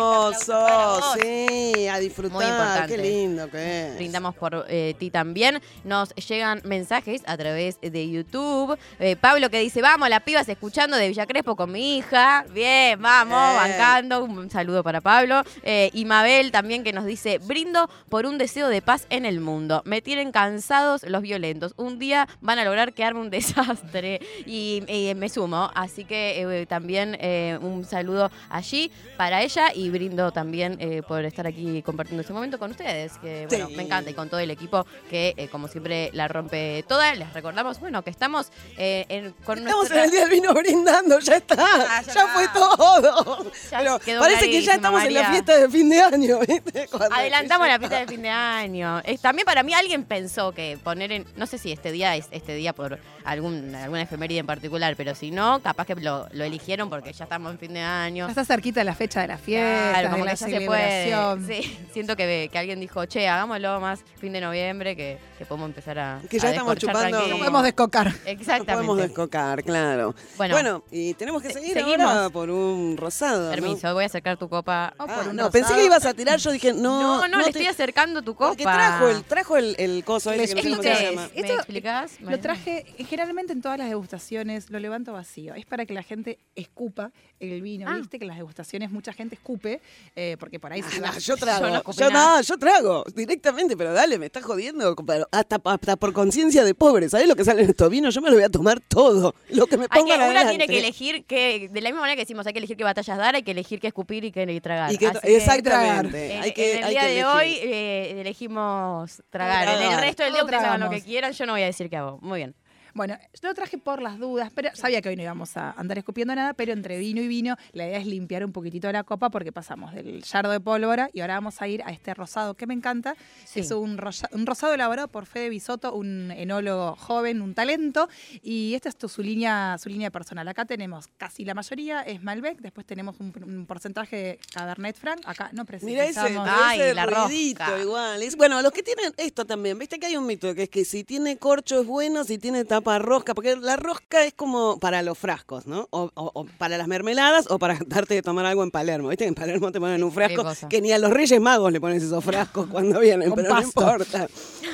Hermoso, sí, a disfrutar. Muy importante. Qué lindo que es. Brindamos por eh, ti también. Nos llegan mensajes a través de YouTube. Eh, Pablo que dice, vamos, las pibas escuchando de Villa Crespo con mi hija. Bien, vamos, Bien. bancando. Un saludo para Pablo. Eh, y Mabel también que nos dice, brindo por un deseo de paz en el mundo. Me tienen cansados los violentos. Un día van a lograr que arme un desastre. Y, y me sumo. Así que eh, también eh, un saludo allí para ella y brindo también eh, por estar aquí compartiendo este momento con ustedes. Que bueno, Sí. me encanta y con todo el equipo que eh, como siempre la rompe toda. Les recordamos, bueno, que estamos eh, en, con Estamos nuestra... en el día del vino brindando, ya está. Ah, ya ya fue está. todo. Ya Pero quedó parece que ya clarísimo, estamos en la María. fiesta de fin de año, ¿viste? Cuando- Adelantamos la fiesta de fin de año. Eh, también para mí alguien pensó que poner en... No sé si este día es este día por algún, alguna efeméride en particular, pero si no, capaz que lo, lo eligieron porque ya estamos en fin de año. Ya está cerquita la fecha de la fiesta, Claro, de como la que ya se puede. celebración. Sí, siento que, que alguien dijo, che, hagámoslo más fin de noviembre, que, que podemos empezar a. Que ya a estamos descorchar chupando- tranquilo. No podemos descocar. Nos Exactamente. podemos descocar, claro. Bueno. Bueno, y tenemos que Se- seguir seguimos. ahora por un rosado, ¿no? Permiso, voy a acercar tu copa. O Ah, por un no, rosado. pensé que ibas a tirar, yo dije, no. No, no, le te- estoy acercando tu copa. Porque trajo el, trajo el, el coso ese que no sé ¿Esto cómo qué se es? llama. ¿Me Esto- explicás? Lo traje eh, generalmente en todas las degustaciones, lo levanto vacío. Es para que la gente escupa el vino. Ah. Viste que en las degustastaciones mucha gente escupe, eh, porque por ahí se Ah, va. yo trago, Yo no yo, escupí nada. no, yo trago directamente, pero dale, me estás jodiendo, pero hasta, hasta por conciencia de pobre, ¿sabés lo que sale en estos vinos? Yo me lo voy a tomar todo, lo que me Hay pongan que, uno adelante. tiene que elegir que, de la misma manera que decimos, hay que elegir qué batallas dar, hay que elegir qué escupir y qué tragar. Y que- Así que exactamente, en, hay que, en el hay día que de elegir. hoy eh, elegimos tragar. En el Tragar. resto del día Todos ustedes hagan lo tragamos. que quieran, yo no voy a decir qué hago. Muy bien. Bueno, yo lo traje por las dudas, pero sabía que hoy no íbamos a andar escupiendo nada, pero entre vino y vino, la idea es limpiar un poquitito la copa porque pasamos del yardo de pólvora y ahora vamos a ir a este rosado que me encanta. Sí. Es un, rosa- un rosado elaborado por Fede Bisotto, un enólogo joven, un talento, y esta es tu- su línea su línea personal. Acá tenemos casi la mayoría es Malbec, después tenemos un, un porcentaje de Cabernet Franc, acá no Mira ese, precisamos. pero Ay, ese la ruidito rosca. igual. Es- bueno, los que tienen esto también, viste que hay un mito que es que si tiene corcho es bueno, si tiene tapa rosca, porque la rosca es como para los frascos, ¿no? O, o- o para las mermeladas o para darte de tomar algo en Palermo. Viste que en Palermo te ponen un frasco cosa. que ni a los Reyes Magos le pones esos frascos cuando vienen, Con pero pasto. no importa.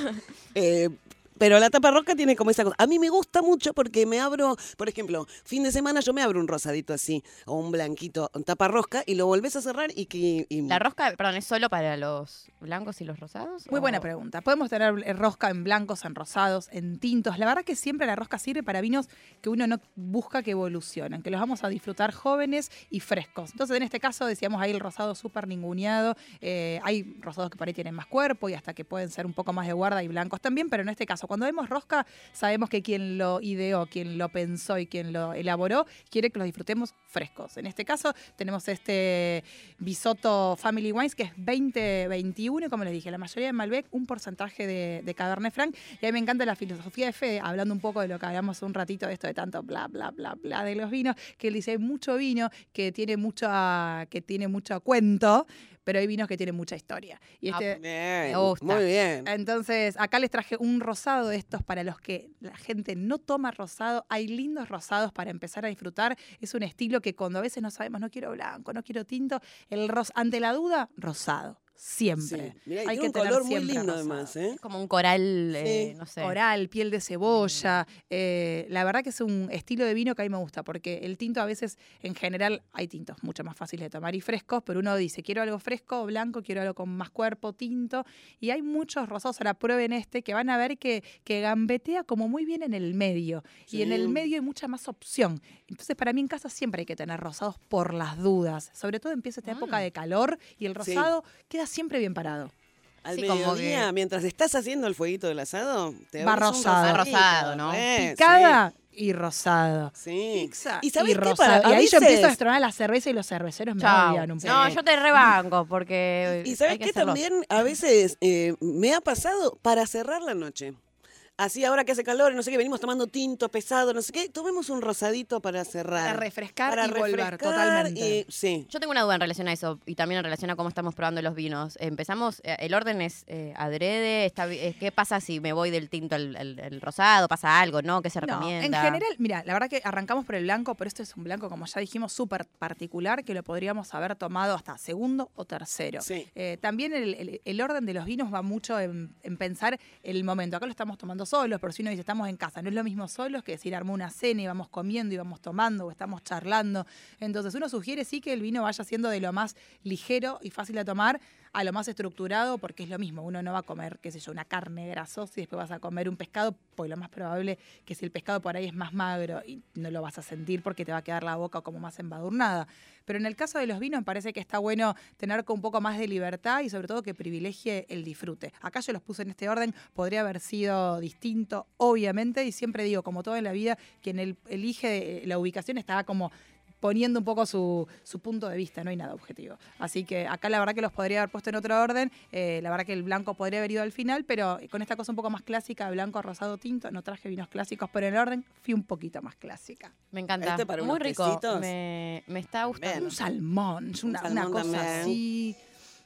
Eh, Pero la tapa rosca tiene como esa cosa. A mí me gusta mucho porque me abro, por ejemplo, fin de semana yo me abro un rosadito así, o un blanquito, un tapa rosca, y lo volvés a cerrar y que... y- ¿La rosca, perdón, es solo para los blancos y los rosados? Muy ¿O- buena pregunta. Podemos tener eh, rosca en blancos, en rosados, en tintos. La verdad que siempre la rosca sirve para vinos que uno no busca que evolucionen, que los vamos a disfrutar jóvenes y frescos. Entonces, en este caso, decíamos ahí el rosado súper ninguneado. Eh, hay rosados que por ahí tienen más cuerpo y hasta que pueden ser un poco más de guarda y blancos también, pero en este caso caso. Cuando vemos rosca, sabemos que quien lo ideó, quien lo pensó y quien lo elaboró, quiere que los disfrutemos frescos. En este caso, tenemos este Bisotto Family Wines, que es veinte veintiuno, y como les dije, la mayoría de Malbec, un porcentaje de, de Cabernet Franc. Y a mí me encanta la filosofía de Fede, hablando un poco de lo que hablamos un ratito de esto de tanto bla, bla, bla, bla de los vinos, que él dice, hay mucho vino que tiene mucho, que tiene mucho cuento, pero hay vinos que tienen mucha historia. Y este, ah, bien, me gusta. Muy bien. Entonces, acá les traje un rosado de estos para los que la gente no toma rosado. Hay lindos rosados para empezar a disfrutar. Es un estilo que cuando a veces no sabemos, no quiero blanco, no quiero tinto, el ros ante la duda, rosado. Siempre. Sí. Mirá, hay tiene que un tener color muy siempre lindo rosado. además, ¿eh? Como un coral, eh, Sí. no sé. Coral, piel de cebolla. Eh, la verdad que es un estilo de vino que a mí me gusta, porque el tinto a veces, en general, hay tintos mucho más fáciles de tomar y frescos, pero uno dice, quiero algo fresco, blanco, quiero algo con más cuerpo, tinto. Y hay muchos rosados, ahora prueben este, que van a ver que, que gambetea como muy bien en el medio. Sí. Y en el medio hay mucha más opción. Entonces, para mí en casa siempre hay que tener rosados por las dudas. Sobre todo empieza esta Mm. época de calor y el Sí. rosado queda siempre bien parado. Al Sí, como mediodía, que- mientras estás haciendo el fueguito del asado, te Va abres un rosado. Va rosadito, rosado, ¿no? re, Picada y rosado. Sí. Pizza ¿Y y, sabés qué? rosado. Para- a y ahí yo veces- empiezo a destronar la cerveza y los cerveceros me Chao. odian un poco. No, yo te rebanco porque Y ¿sabes hay que qué hacerlo. también? A veces eh, me ha pasado para cerrar la noche. Así ahora que hace calor y no sé qué, venimos tomando tinto pesado, no sé qué, tomemos un rosadito para cerrar. Para refrescar Para y volver, refrescar totalmente. y- sí. Yo tengo una duda en relación a eso y también en relación a cómo estamos probando los vinos. Empezamos, eh, el orden es eh, adrede, está, bi- eh, ¿qué pasa si me voy del tinto al, al- al rosado? ¿Pasa algo, no? ¿Qué se No, recomienda? en general, mira, la verdad que arrancamos por el blanco, pero esto es un blanco, como ya dijimos, súper particular, que lo podríamos haber tomado hasta segundo o tercero. Sí. Eh, también el, el- el orden de los vinos va mucho en, en pensar el momento. Acá lo estamos tomando solos, pero si uno dice estamos en casa, no es lo mismo solos que decir armó una cena y vamos comiendo y vamos tomando o estamos charlando. Entonces uno sugiere sí que el vino vaya siendo de lo más ligero y fácil de tomar a lo más estructurado, porque es lo mismo. Uno no va a comer, qué sé yo, una carne grasosa y después vas a comer un pescado, pues lo más probable que si el pescado por ahí es más magro y no lo vas a sentir porque te va a quedar la boca como más embadurnada. Pero en el caso de los vinos me parece que está bueno tener con un poco más de libertad y sobre todo que privilegie el disfrute. Acá yo los puse en este orden, podría haber sido distinto, obviamente, y siempre digo, como todo en la vida, quien el- elige la ubicación está como poniendo un poco su, su punto de vista, no hay nada objetivo. Así que acá la verdad que los podría haber puesto en otro orden, eh, la verdad que el blanco podría haber ido al final, pero con esta cosa un poco más clásica, blanco, rosado, tinto, no traje vinos clásicos, pero en el orden fui un poquito más clásica. Me encanta. ¿Este para Muy unos rico. tecitos? Me, me está gustando. Bien. Un salmón, una, una salmón cosa también. así.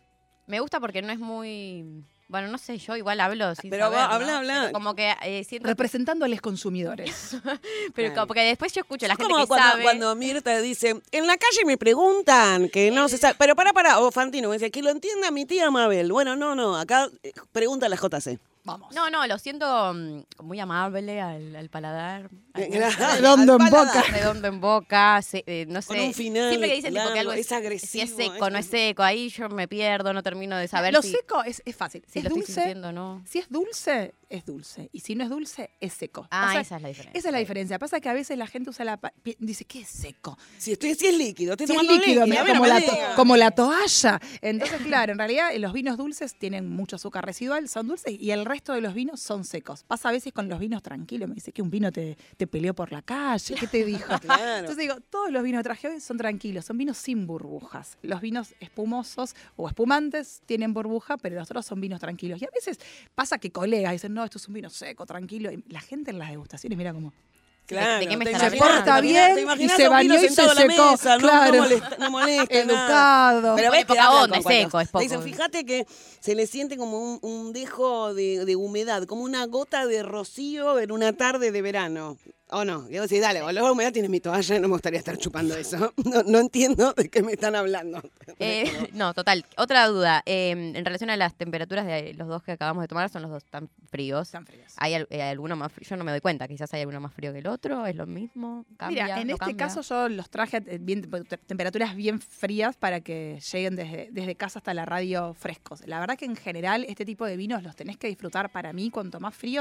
Me gusta porque no es muy... Bueno, no sé, yo igual hablo sin Pero saber, va, ¿no? habla, habla. Pero como que eh, siento... que- Representando a los consumidores. pero Claro. como porque después yo escucho a la Es gente como que cuando, sabe... cuando Mirta dice, en la calle me preguntan que no se sabe. Pero para, para, o Fantino dice, que lo entienda mi tía Mabel. Bueno, no, no, acá eh, pregunta a la J C. Vamos. No, no, lo siento mm, muy amable al, al paladar. Eh, al- gracias. Redondo Al en paladar. boca. redondo en boca, se- eh, no sé. Con un final Siempre que dicen tipo, que largo, algo es, es agresivo, si es seco, es- no es seco, ahí yo me pierdo, no termino de saber Lo si, seco es, es fácil. si es lo estoy dulce. sintiendo o no. Si es dulce, es dulce. Y si no es dulce, es seco. Ah, Pasa- esa es la diferencia. Esa es la diferencia. Pasa que a veces la gente usa la... pa- pi- dice, ¿qué es seco? Si, estoy, si es líquido, estoy Si es tomando líquido, líquido. mira, a mí no como, me la to- digas. como la toalla. Entonces, claro, en realidad eh, los vinos dulces tienen mucho azúcar residual, son dulces, y el resto de los vinos son secos. Pasa a veces con los vinos tranquilos. Me dice que un vino te, te peleó por la calle. ¿Qué te dijo? Claro. Entonces digo, todos los vinos que traje hoy son tranquilos, son vinos sin burbujas. Los vinos espumosos o espumantes tienen burbuja, pero los otros son vinos tranquilos. Y a veces pasa que colegas dicen, no, esto es un vino seco, tranquilo. Y la gente en las degustaciones mira como... Claro, ¿De qué me te estará imaginas- hablando? te imaginas- Bien te imaginas y se a un vino bañó y sentado se a la secó, mesa, no, claro. no molesta, no molesta nada. Educado. Pero ves Pone que poca hablan onda, con es cuando- seco, es poco. Dicen, fíjate que se le siente como un, un dejo de, de humedad, como una gota de rocío en una tarde de verano. ¿O no? Yo decís, dale, olor a humedad tienes mi toalla, no me gustaría estar chupando eso. No, no entiendo de qué me están hablando. Eh, no, total. Otra duda. eh, en relación a las temperaturas de los dos que acabamos de tomar, son los dos tan fríos. Están fríos. ¿Hay al- eh, alguno más frío? Yo no me doy cuenta. Quizás hay alguno más frío que el otro. ¿Es lo mismo? ¿Cambia? Mira, en ¿No este cambia? caso yo los traje a te- bien, te- temperaturas bien frías para que lleguen desde, desde casa hasta la radio frescos. La verdad que en general este tipo de vinos los tenés que disfrutar para mí cuanto más fríos,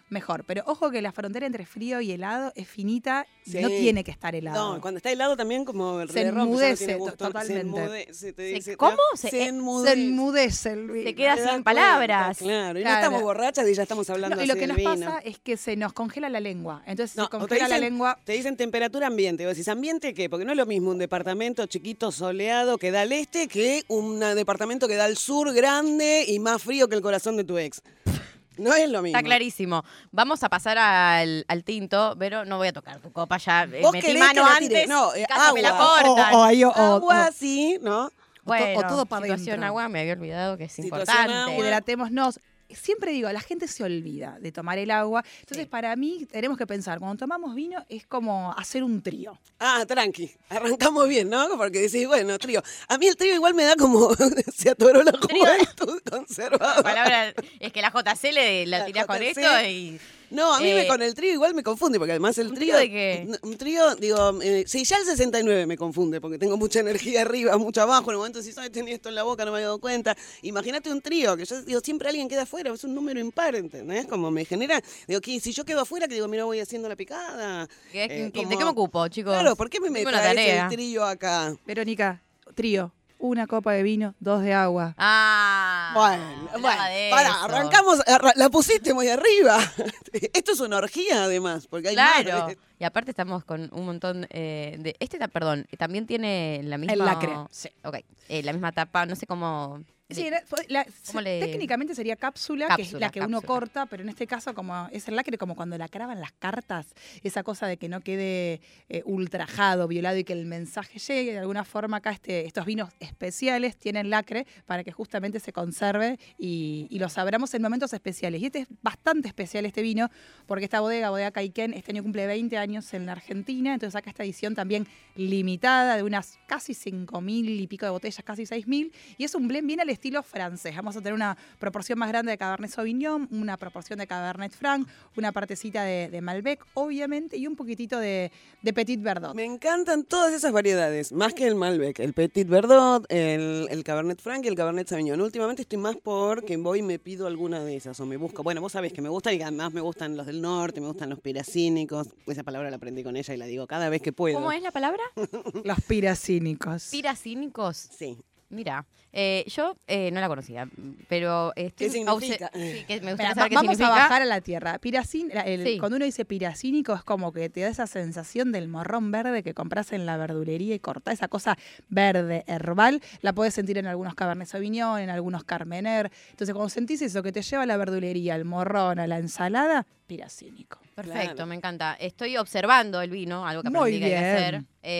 mejor. Pero ojo que la frontera entre frío y helado es finita, Sí. no tiene que estar helado. No, cuando está helado también como el Se re rompe, enmudece eso no tiene gusto. totalmente. Se enmudece, te Se- dice, ¿cómo? Se, Se- enmudece. Se enmudece el vino. Se queda ¿Te das sin cuenta? palabras. Claro, y no Claro. estamos borrachas y ya estamos hablando No, y así lo que del nos vino. pasa es que se nos congela la lengua. Entonces, si No, se o te congela la dicen- lengua. Te dicen temperatura ambiente. Vos decís, ¿ambiente qué? Porque no es lo mismo un departamento chiquito, soleado, que da al este, que un departamento que da al sur, grande y más frío que el corazón de tu ex. No es lo mismo. Está clarísimo. Vamos a pasar al, al tinto, pero no voy a tocar tu copa ya. eh, ¿Vos Metí querés mano que la antes. tire? No, y eh, casi me la agua. cortan. O- o ahí, o- Agua, o- sí, ¿no? Bueno, o todo para situación adentro. agua, me había olvidado que es Situación importante. agua. Hidratémonos. Siempre digo, la gente se olvida de tomar el agua. Entonces, Sí. para mí, tenemos que pensar, cuando tomamos vino, es como hacer un trío. Ah, tranqui. Arrancamos bien, ¿no? Porque decís, bueno, trío. A mí el trío igual me da como se atoró la Trío. juventud conservada. La palabra es que la J C le la La tirás con J C. esto y. No, a mí me, Eh, con el trío igual me confunde, porque además el ¿un trío... trío de qué? Un trío, digo, eh, sí, ya el sesenta y nueve me confunde, porque tengo mucha energía arriba, mucho abajo, en el momento si sabes, tenía esto en la boca, no me había dado cuenta. Imagínate un trío, que yo digo, siempre alguien queda afuera, es un número impar, ¿entendés? Como me genera, digo, que si yo quedo afuera, que digo, mira, voy haciendo la picada. ¿Qué- Eh, qué- como- ¿De qué me ocupo, chicos? Claro, ¿por qué me Tengo metes una tarea. el trío acá? Verónica, trío. Una copa de vino, dos de agua. Ah. Bueno, hablaba bueno, de pará, eso. arrancamos, arra- la pusiste muy arriba. Esto es una orgía además, porque hay Claro. más. Y aparte estamos con un montón eh, de. Este, ta- perdón, también tiene la misma. El lacre. Sí. Ok. Eh, la misma tapa, no sé cómo. Sí, de- era- la- ¿Cómo se- le- técnicamente sería cápsula, que es Cápsula, la que uno cápsula. corta, pero en este caso como es el lacre como cuando lacraban las cartas, esa cosa de que no quede eh, ultrajado, violado y que el mensaje llegue. De alguna forma acá este, estos vinos especiales tienen lacre para que justamente se conserve y, y los abramos en momentos especiales. Y este es bastante especial este vino, porque esta bodega, Bodega Caiquén, este año cumple veinte años en la Argentina, entonces acá esta edición también limitada de unas casi cinco mil y pico de botellas, casi seis mil, y es un blend bien al estilo francés. Vamos a tener una proporción más grande de Cabernet Sauvignon, una proporción de Cabernet Franc, una partecita de, de Malbec, obviamente, y un poquitito de, de Petit Verdot. Me encantan todas esas variedades, más que el Malbec, el Petit Verdot, el, el Cabernet Franc y el Cabernet Sauvignon. Últimamente estoy más por que voy y me pido alguna de esas o me busco. Bueno, vos sabés que me gustan y además me gustan los del norte, me gustan los piracínicos. Esa palabra la aprendí con ella y la digo cada vez que puedo. ¿Cómo es la palabra? Los piracínicos. Piracínicos. Sí. Mira, eh, yo eh, no la conocía, pero estoy ¿Qué significa? obse- sí, que me Espera, gustaría saber qué vamos significa. a bajar a la tierra. Piracín, la- el- Sí. Cuando uno dice piracínico es como que te da esa sensación del morrón verde que compras en la verdulería y cortás esa cosa verde, herbal. La puedes sentir en algunos Cabernet Sauvignon, en algunos Carmener. Entonces, cuando sentís eso que te lleva a la verdulería, al morrón, a la ensalada, piracínico. Perfecto, Claro. me encanta. Estoy observando el vino, algo que Muy aprendí que hay que bien. hacer.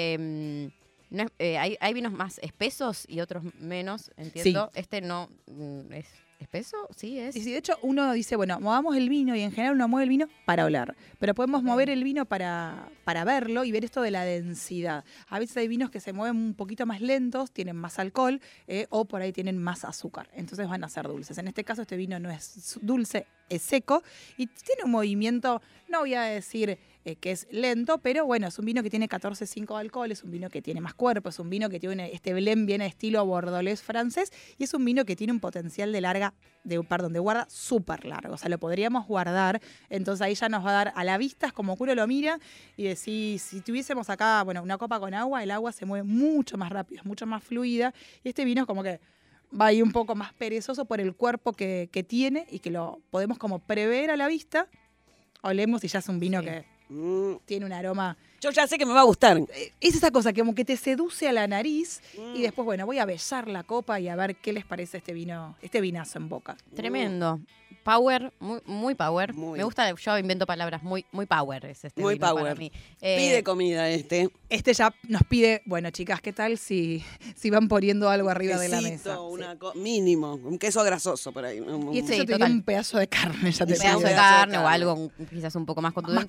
Eh, no es- eh, hay, hay vinos más espesos y otros menos, entiendo. Este no mm, es espeso, sí es. Y si de hecho uno dice, bueno, movamos el vino y en general uno mueve el vino para oler, pero podemos mover el vino para, para verlo y ver esto de la densidad. A veces hay vinos que se mueven un poquito más lentos, tienen más alcohol eh, o por ahí tienen más azúcar, entonces van a ser dulces. En este caso este vino no es dulce, es seco y tiene un movimiento, no voy a decir eh, que es lento, pero bueno, es un vino que tiene catorce punto cinco de alcohol, es un vino que tiene más cuerpo, es un vino que tiene este blend bien a estilo bordolés francés y es un vino que tiene un potencial de larga, de, perdón, de guarda súper largo, o sea, lo podríamos guardar, entonces ahí ya nos va a dar a la vista, es como que uno lo mira y decís, si tuviésemos acá, bueno, una copa con agua, el agua se mueve mucho más rápido, es mucho más fluida y este vino es como que va ahí un poco más perezoso por el cuerpo que, que tiene y que lo podemos como prever a la vista, olemos y ya es un vino Sí. que Mm, tiene un aroma. yo ya sé que me va a gustar. Eh, Es esa cosa que como que te seduce a la nariz Mm. y después, bueno, voy a besar la copa y a ver qué les parece este vino, este vinazo en boca. Tremendo. Power, muy, muy power. Muy. Me gusta, yo invento palabras, muy, muy power es este Muy vino para power. mí. Eh, Pide comida este. Este ya nos pide, bueno, chicas, ¿qué tal si, si van poniendo algo arriba de la Quesito, mesa? una co- mínimo, un queso grasoso por ahí. Un- Y este Sí, yo te diría total. un pedazo de carne, ya te un pedazo digo. de pedazo de carne o carne. algo un- quizás un poco más contundente. contundente.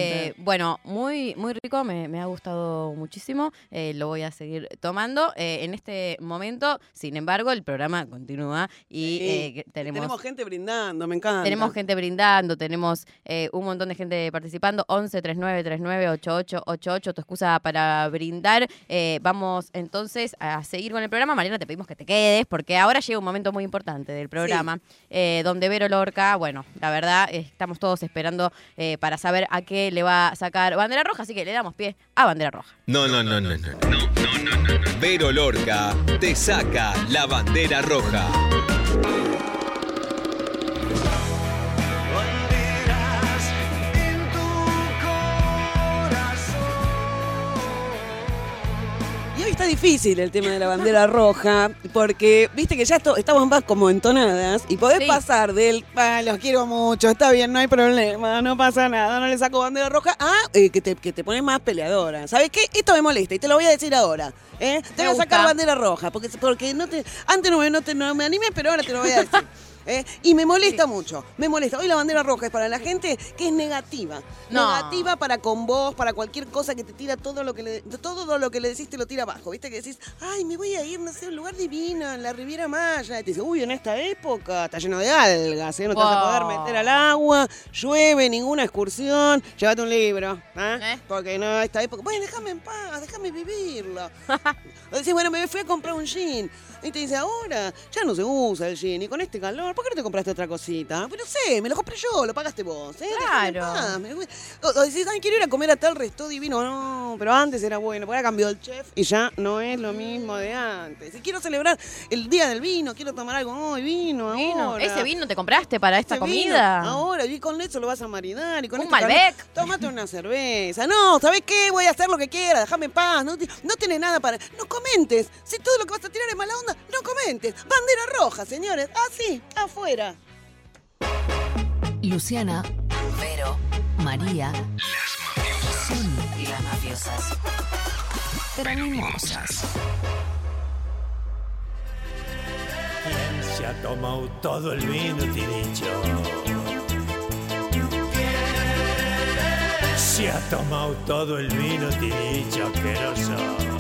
Eh, bueno, muy, muy rico, me, me ha gustado muchísimo. Eh, lo voy a seguir tomando. Eh, en este momento, sin embargo, el programa continúa y Sí. eh, tenemos, Tenemos gente brindando, me encanta. tenemos gente brindando, tenemos eh, un montón de gente participando. once treinta y nueve treinta y nueve ochenta y ocho ochenta y ocho, tu excusa para brindar. Eh, vamos entonces a seguir con el programa. Mariana, te pedimos que te quedes porque ahora llega un momento muy importante del programa, eh, donde Vero Lorca, bueno, la verdad, eh, estamos todos esperando eh, para saber a qué le va a sacar bandera roja, así que le damos pie a bandera roja. No, no, no, no, no. no, no, no, no, no. Vero Lorca te saca la bandera roja. Banderas en tu corazón. Y hoy está difícil el tema de la bandera roja, porque viste que ya esto- estamos más como entonadas y podés Sí. pasar del, ah, los quiero mucho, está bien, no hay problema, no pasa nada, no le saco bandera roja, a eh, que, te, que te pones más peleadora. ¿Sabes qué? Esto me molesta y te lo voy a decir ahora. ¿eh? Te Me voy a sacar gusta. bandera roja, porque, porque no te, antes no me, no, te, no me animé, pero ahora te lo voy a decir. ¿eh? Y me molesta mucho, me molesta. Hoy la bandera roja es para la gente que es negativa. No. Negativa para con vos, para cualquier cosa que te tira todo lo que le, todo lo que le decís te lo tira abajo. ¿Viste? Que decís, ay, me voy a ir, no sé, a un lugar divino, en la Riviera Maya. Y te dice, uy, en esta época está lleno de algas, ¿eh? No te vas a Wow. poder meter al agua, llueve, ninguna excursión. Llévate un libro, ¿eh? ¿Eh? Porque no, esta época, bueno, déjame en paz, déjame vivirlo. O decís, bueno, me fui a comprar un jean. Y te dice, ahora ya no se usa el jean. Y con este calor, ¿por qué no te compraste otra cosita? Pues no sé, me lo compré yo, lo pagaste vos. ¿eh? Déjame en Claro. paz, me- O, o decís, ay, quiero ir a comer a tal resto divino. No, pero antes era bueno, porque ahora cambió el chef y ya no es lo mismo de antes. Y quiero celebrar el día del vino, quiero tomar algo hoy, vino, Vino. ahora. ¿Ese vino te compraste para esta Ese vino, comida? ahora, y con eso lo vas a maridar. Y con Un este calor, Malbec. Tómate una cerveza. No, ¿sabés qué? Voy a hacer lo que quiera, déjame en paz. No, te- no tenés nada para... No comentes. Si todo lo que vas a tirar es mala onda, no comentes. Bandera roja, señores. Así, afuera. Luciana, Vero, María, son Las mafiosas. pero mimosas. ¿Quién se ha tomado todo el vino, Tiricho? Se ha tomado todo el vino, Tiricho, asqueroso.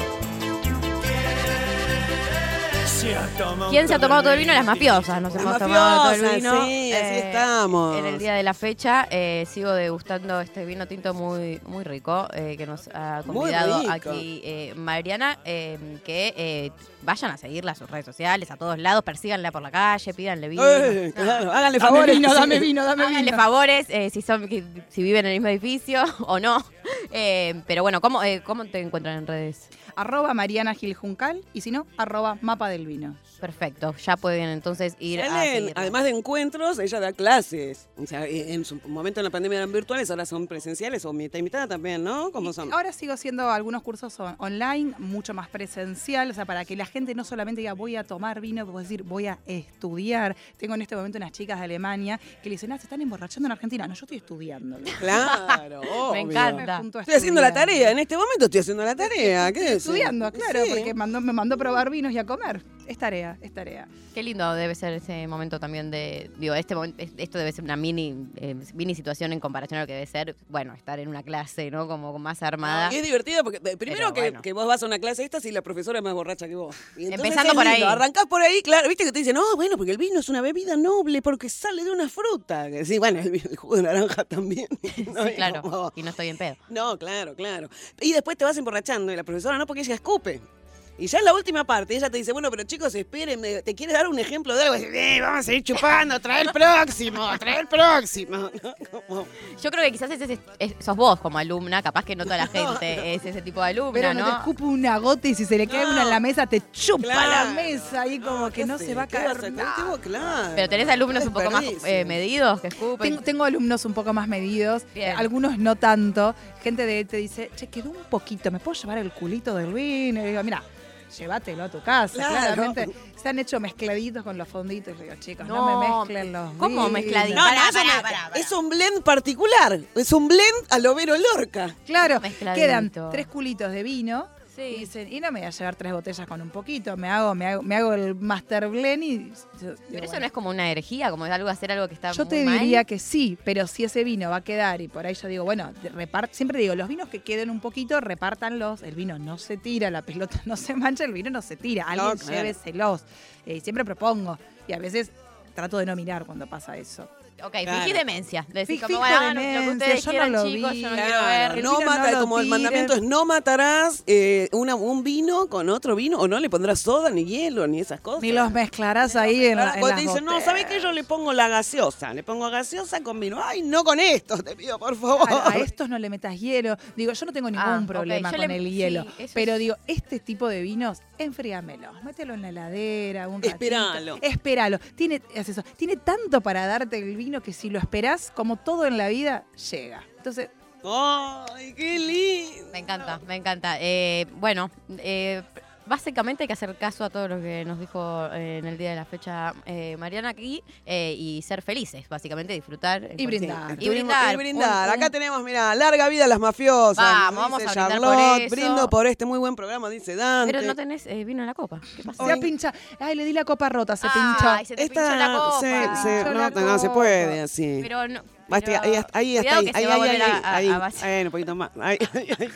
Se ha tomado ¿Quién se ha tomado todo el vino? Las Tiricho. mafiosas. Nos Las hemos tomado todo el mafiosas, vino. sí, así estamos. En el día de la fecha eh, sigo degustando este vino tinto muy muy rico eh, que nos ha Muy convidado rico. aquí eh, Mariana. eh, que eh, vayan a seguirla a sus redes sociales, a todos lados, persíganla por la calle, pídanle vino. Eh, claro, háganle Dame favores. vino, dame vino, dame Háganle vino. favores eh, si son que- si viven en el mismo edificio o no. Eh, pero bueno, ¿cómo, eh, ¿cómo te encuentran en redes? Arroba Mariana Gil Juncal y si no, arroba Mapa del Vino. Perfecto, ya pueden entonces ir a Salen, seguirla. además de encuentros, ella da clases. O sea, en su momento en la pandemia eran virtuales, ahora son presenciales o mitad y mitad también, ¿no? ¿Cómo son? Ahora sigo haciendo algunos cursos on- online, mucho más presencial, o sea, para que la gente no solamente diga voy a tomar vino, puedo decir voy a estudiar. Tengo en este momento unas chicas de Alemania que le dicen, ah, se están emborrachando en Argentina. No, yo estoy estudiando. Claro, obvio. encanta. Me junto a Estoy haciendo la estudiar. tarea, en este momento estoy haciendo la tarea. ¿Qué Estoy es? estudiando, claro, Sí. porque mandó, me mandó a probar vinos y a comer. Es tarea, es tarea. Qué lindo debe ser ese momento también de, digo, este momento, esto debe ser una mini, eh, mini situación en comparación a lo que debe ser, bueno, estar en una clase, ¿no? Como con más armada. Y es divertido porque eh, primero Pero que, bueno. que vos vas a una clase esta si la profesora es más borracha que vos. Y entonces Empezando es por lindo, ahí. Arrancás por ahí, claro, viste que te dicen, no, bueno, porque el vino es una bebida noble porque sale de una fruta. Que sí, bueno, el, vino- el jugo de naranja también. ¿no? Sí, Y claro. como- Y no estoy en pedo. No, claro, claro. Y después te vas emborrachando y la profesora no, porque ella escupe. Y ya en la última parte ella te dice, bueno, pero chicos, esperen, me- ¿te quieres dar un ejemplo de algo? Y dice, "Eh, vamos a seguir chupando, trae el próximo, trae el próximo. ¿no? Como- Yo creo que quizás ese, es- sos vos como alumna, capaz que no toda la gente es ese tipo de alumna, Pero no, te ¿no? escupe una gota y si se le cae No. una en la mesa, te chupa Claro. la mesa y como que ¿qué no haces? se va a ¿Qué vas caer a- nada. tengo- Claro. Pero tenés alumnos un poco más Desperdicio. eh, medidos que escupen. Tengo, tengo alumnos un poco más medidos, Bien. eh, algunos no tanto. Gente de te dice, che, quedó un poquito, ¿me puedo llevar el culito del vino? Y digo, mira, llévatelo a tu casa. Claro. Claramente se han hecho mezcladitos con los fonditos. Y digo, chicos, no, No, me mezclen los ¿cómo vinos. mezcladitos? No, no, Pará, eso pará, me- pará, pará. es un blend particular. Es un blend a lo Vero Lorca. Claro, Mezcladito. quedan tres culitos de vino, Sí. Y dicen, y no me voy a llevar tres botellas con un poquito, me hago, me hago, me hago el Master Blend y... yo digo, Pero eso bueno, no es como una herejía, como es algo hacer algo que está yo muy te mal. diría que sí, pero si ese vino va a quedar y por ahí yo digo, bueno, repart siempre digo, los vinos que queden un poquito, repártanlos, el vino no se tira, la pelota no se mancha, el vino no se tira, alguien No, claro. lléveselos. Eh, siempre propongo, y a veces trato de no mirar cuando pasa eso. Ok, Claro. fingí demencia. Decís Fijo como, bueno, ah, no, lo que demencia, ustedes yo no quieran, lo chicos, vi. yo no quiero Claro, ver. El no vino mata, no lo como el tires. mandamiento es no matarás eh, una, un vino con otro vino o no le pondrás soda ni hielo ni esas cosas. Ni los mezclarás ahí en, la, en Cuando las te dicen, no, botellas. ¿sabes qué? Yo le pongo la gaseosa, le pongo gaseosa con vino. Ay, no con esto, te pido, por favor. A, a estos no le metas hielo. Digo, yo no tengo ningún Ah, ok, problema yo con le- el sí, hielo. eso Pero es- digo, este tipo de vinos, enfríamelos. Mételo en la heladera, un ratito. Esperalo. Esperalo. Tiene, es eso, tiene tanto para darte el vino que si lo esperás, como todo en la vida, llega. Entonces, Ay, qué lindo. Me encanta, me encanta. Eh, bueno, eh, básicamente hay que hacer caso a todo lo que nos dijo eh, en el día de la fecha eh, Mariana aquí eh, y ser felices, básicamente disfrutar. en Y cualquier- brindar. Y Estuvimos- brindar. y brindar. Un- un- Acá tenemos, mira, larga vida a las mafiosas. Vamos, nos vamos dice a brindar por Charlotte. eso. Brindo por este muy buen programa, dice Dante. Pero no tenés eh, vino en la copa. ¿Qué pasó? se ha pinchado. Ay, le di la copa rota, se Ay, pinchó. se te Esta, pinchó la copa. se- Se se- pinchó no, la no se copa. puede así. Pero no. Va, pero- ahí, está, ahí está, cuidado ahí, que ahí, se va a ahí, volver ahí, a- a- ahí, a vaciar. ahí, un poquito más. Ahí, ahí, ahí.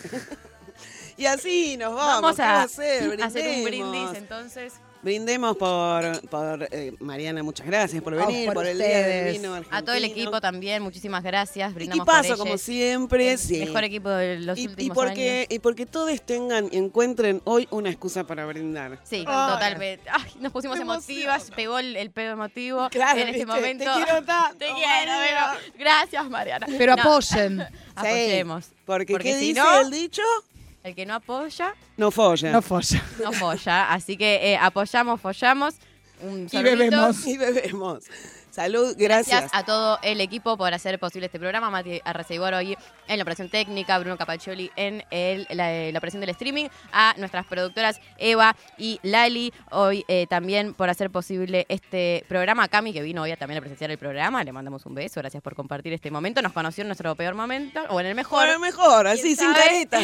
Y así nos vamos. Vamos ¿qué a va a hacer? hacer un Brindemos. brindis, entonces. Brindemos por, por eh, Mariana, muchas gracias por Oh, venir, por por, el día del ustedes. vino argentino. A todo el equipo también, muchísimas gracias. Brindamos por Equipazo, ellos. como siempre, El sí. mejor equipo de los y, últimos y porque, años. y porque todos tengan, encuentren hoy una excusa para brindar. Sí, Ay. totalmente. Ay, nos pusimos Qué emotivas, emoción. pegó el, el pedo emotivo Claro, en este ¿viste? momento. Te quiero tanto, Te quiero, María. pero gracias, Mariana. Pero No, apoyen. apoyemos. Porque, Porque ¿qué si dice no- el dicho? El que no apoya, No folla. No folla. no folla. Así que eh, apoyamos, follamos. Un Y saludito. bebemos. Y bebemos. Salud, gracias. Gracias a todo el equipo por hacer posible este programa. Mati Arreceibor hoy en la operación técnica, Bruno Capaccioli en el, la, la operación del streaming, a nuestras productoras Eva y Lali hoy eh, también por hacer posible este programa. A Cami, que vino hoy a también a presenciar el programa, le mandamos un beso. Gracias por compartir este momento. Nos conoció en nuestro peor momento, o en el mejor. Bueno, mejor, así, ¿Quién sin sabe? caretas.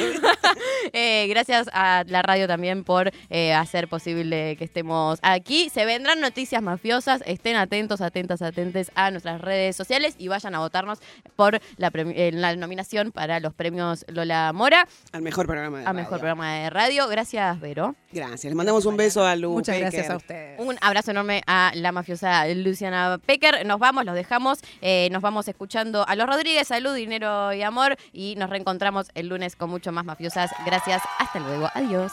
Eh, gracias a la radio también por eh, hacer posible que estemos aquí. Se vendrán noticias mafiosas. Estén atentos, atentas, atentes a nuestras redes sociales y vayan a votarnos por la, premi- eh, la nominación para los premios Lola Mora Al mejor programa de a radio. mejor programa de radio. Gracias, Vero. Gracias. Les mandamos un beso a Lu Muchas Becker. gracias a ustedes. Un abrazo enorme a la mafiosa Luciana Pecker. Nos vamos, los dejamos. eh, nos vamos escuchando a los Rodríguez. Salud, dinero y amor. Y nos reencontramos el lunes con mucho más mafiosas. Gracias. Hasta luego. Adiós.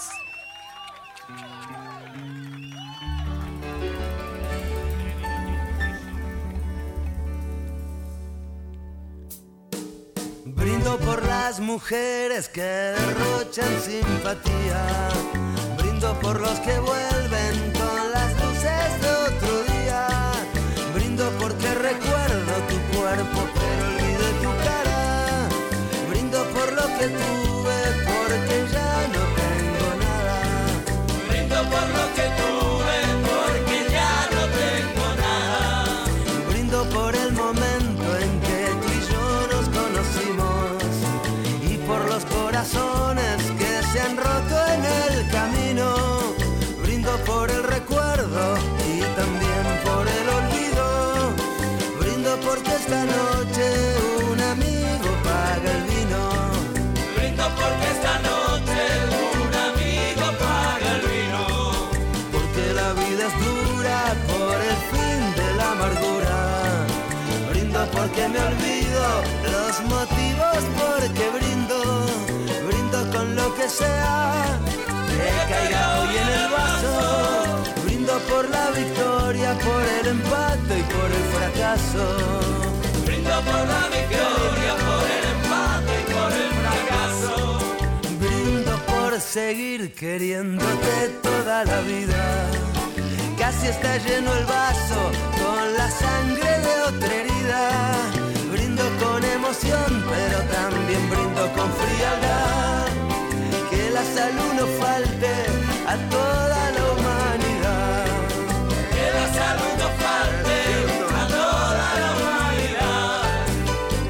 Brindo por las mujeres que derrochan simpatía. Brindo por los que vuelven con las luces de otro día. Brindo porque recuerdo tu cuerpo pero olvido tu cara. Brindo por lo que tuve porque ya no tengo nada. Brindo por lo que tuve porque ya no tengo nada. Brindo por el momento en que tú y yo nos conocimos y por los corazones que se han roto en el camino. Brindo por el recuerdo y también por el olvido. Brindo porque esta noche un amigo paga el vino. Brindo porque esta noche un amigo paga el vino. Porque la vida es dura por el fin de la amargura. Brindo porque me olvido los motivos porque brindo. Brindo con lo que sea que caiga hoy en el vaso. Brindo por la victoria, por el empate y por el fracaso. Brindo por la victoria, por el empate y por el fracaso. Brindo por seguir queriéndote toda la vida. Casi está lleno el vaso con la sangre de otra herida. Brindo con emoción, pero también brindo con frialdad. Que la salud no falte a toda la humanidad. Que la salud no falte a toda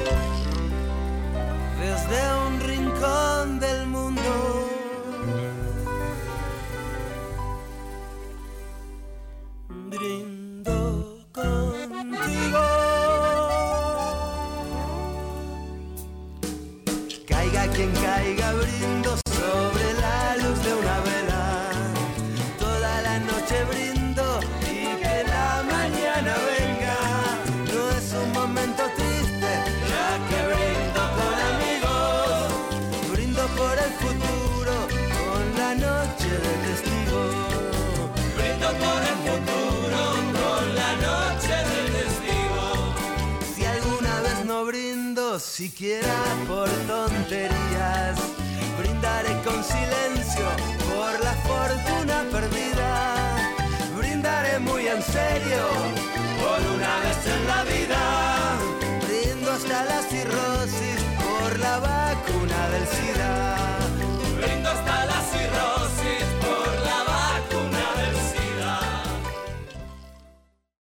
la humanidad. Desde un rincón del mundo quien caiga brindo sobre la luz de una vela. Toda la noche brindo y que la mañana venga. No es un momento triste, ya que brindo con amigos. Brindo por el futuro, con la noche de testigos. Brindo por el futuro, con la noche de testigos. Si alguna vez no brindo, siquiera por tonterías, brindaré con silencio por la fortuna perdida. Brindaré muy en serio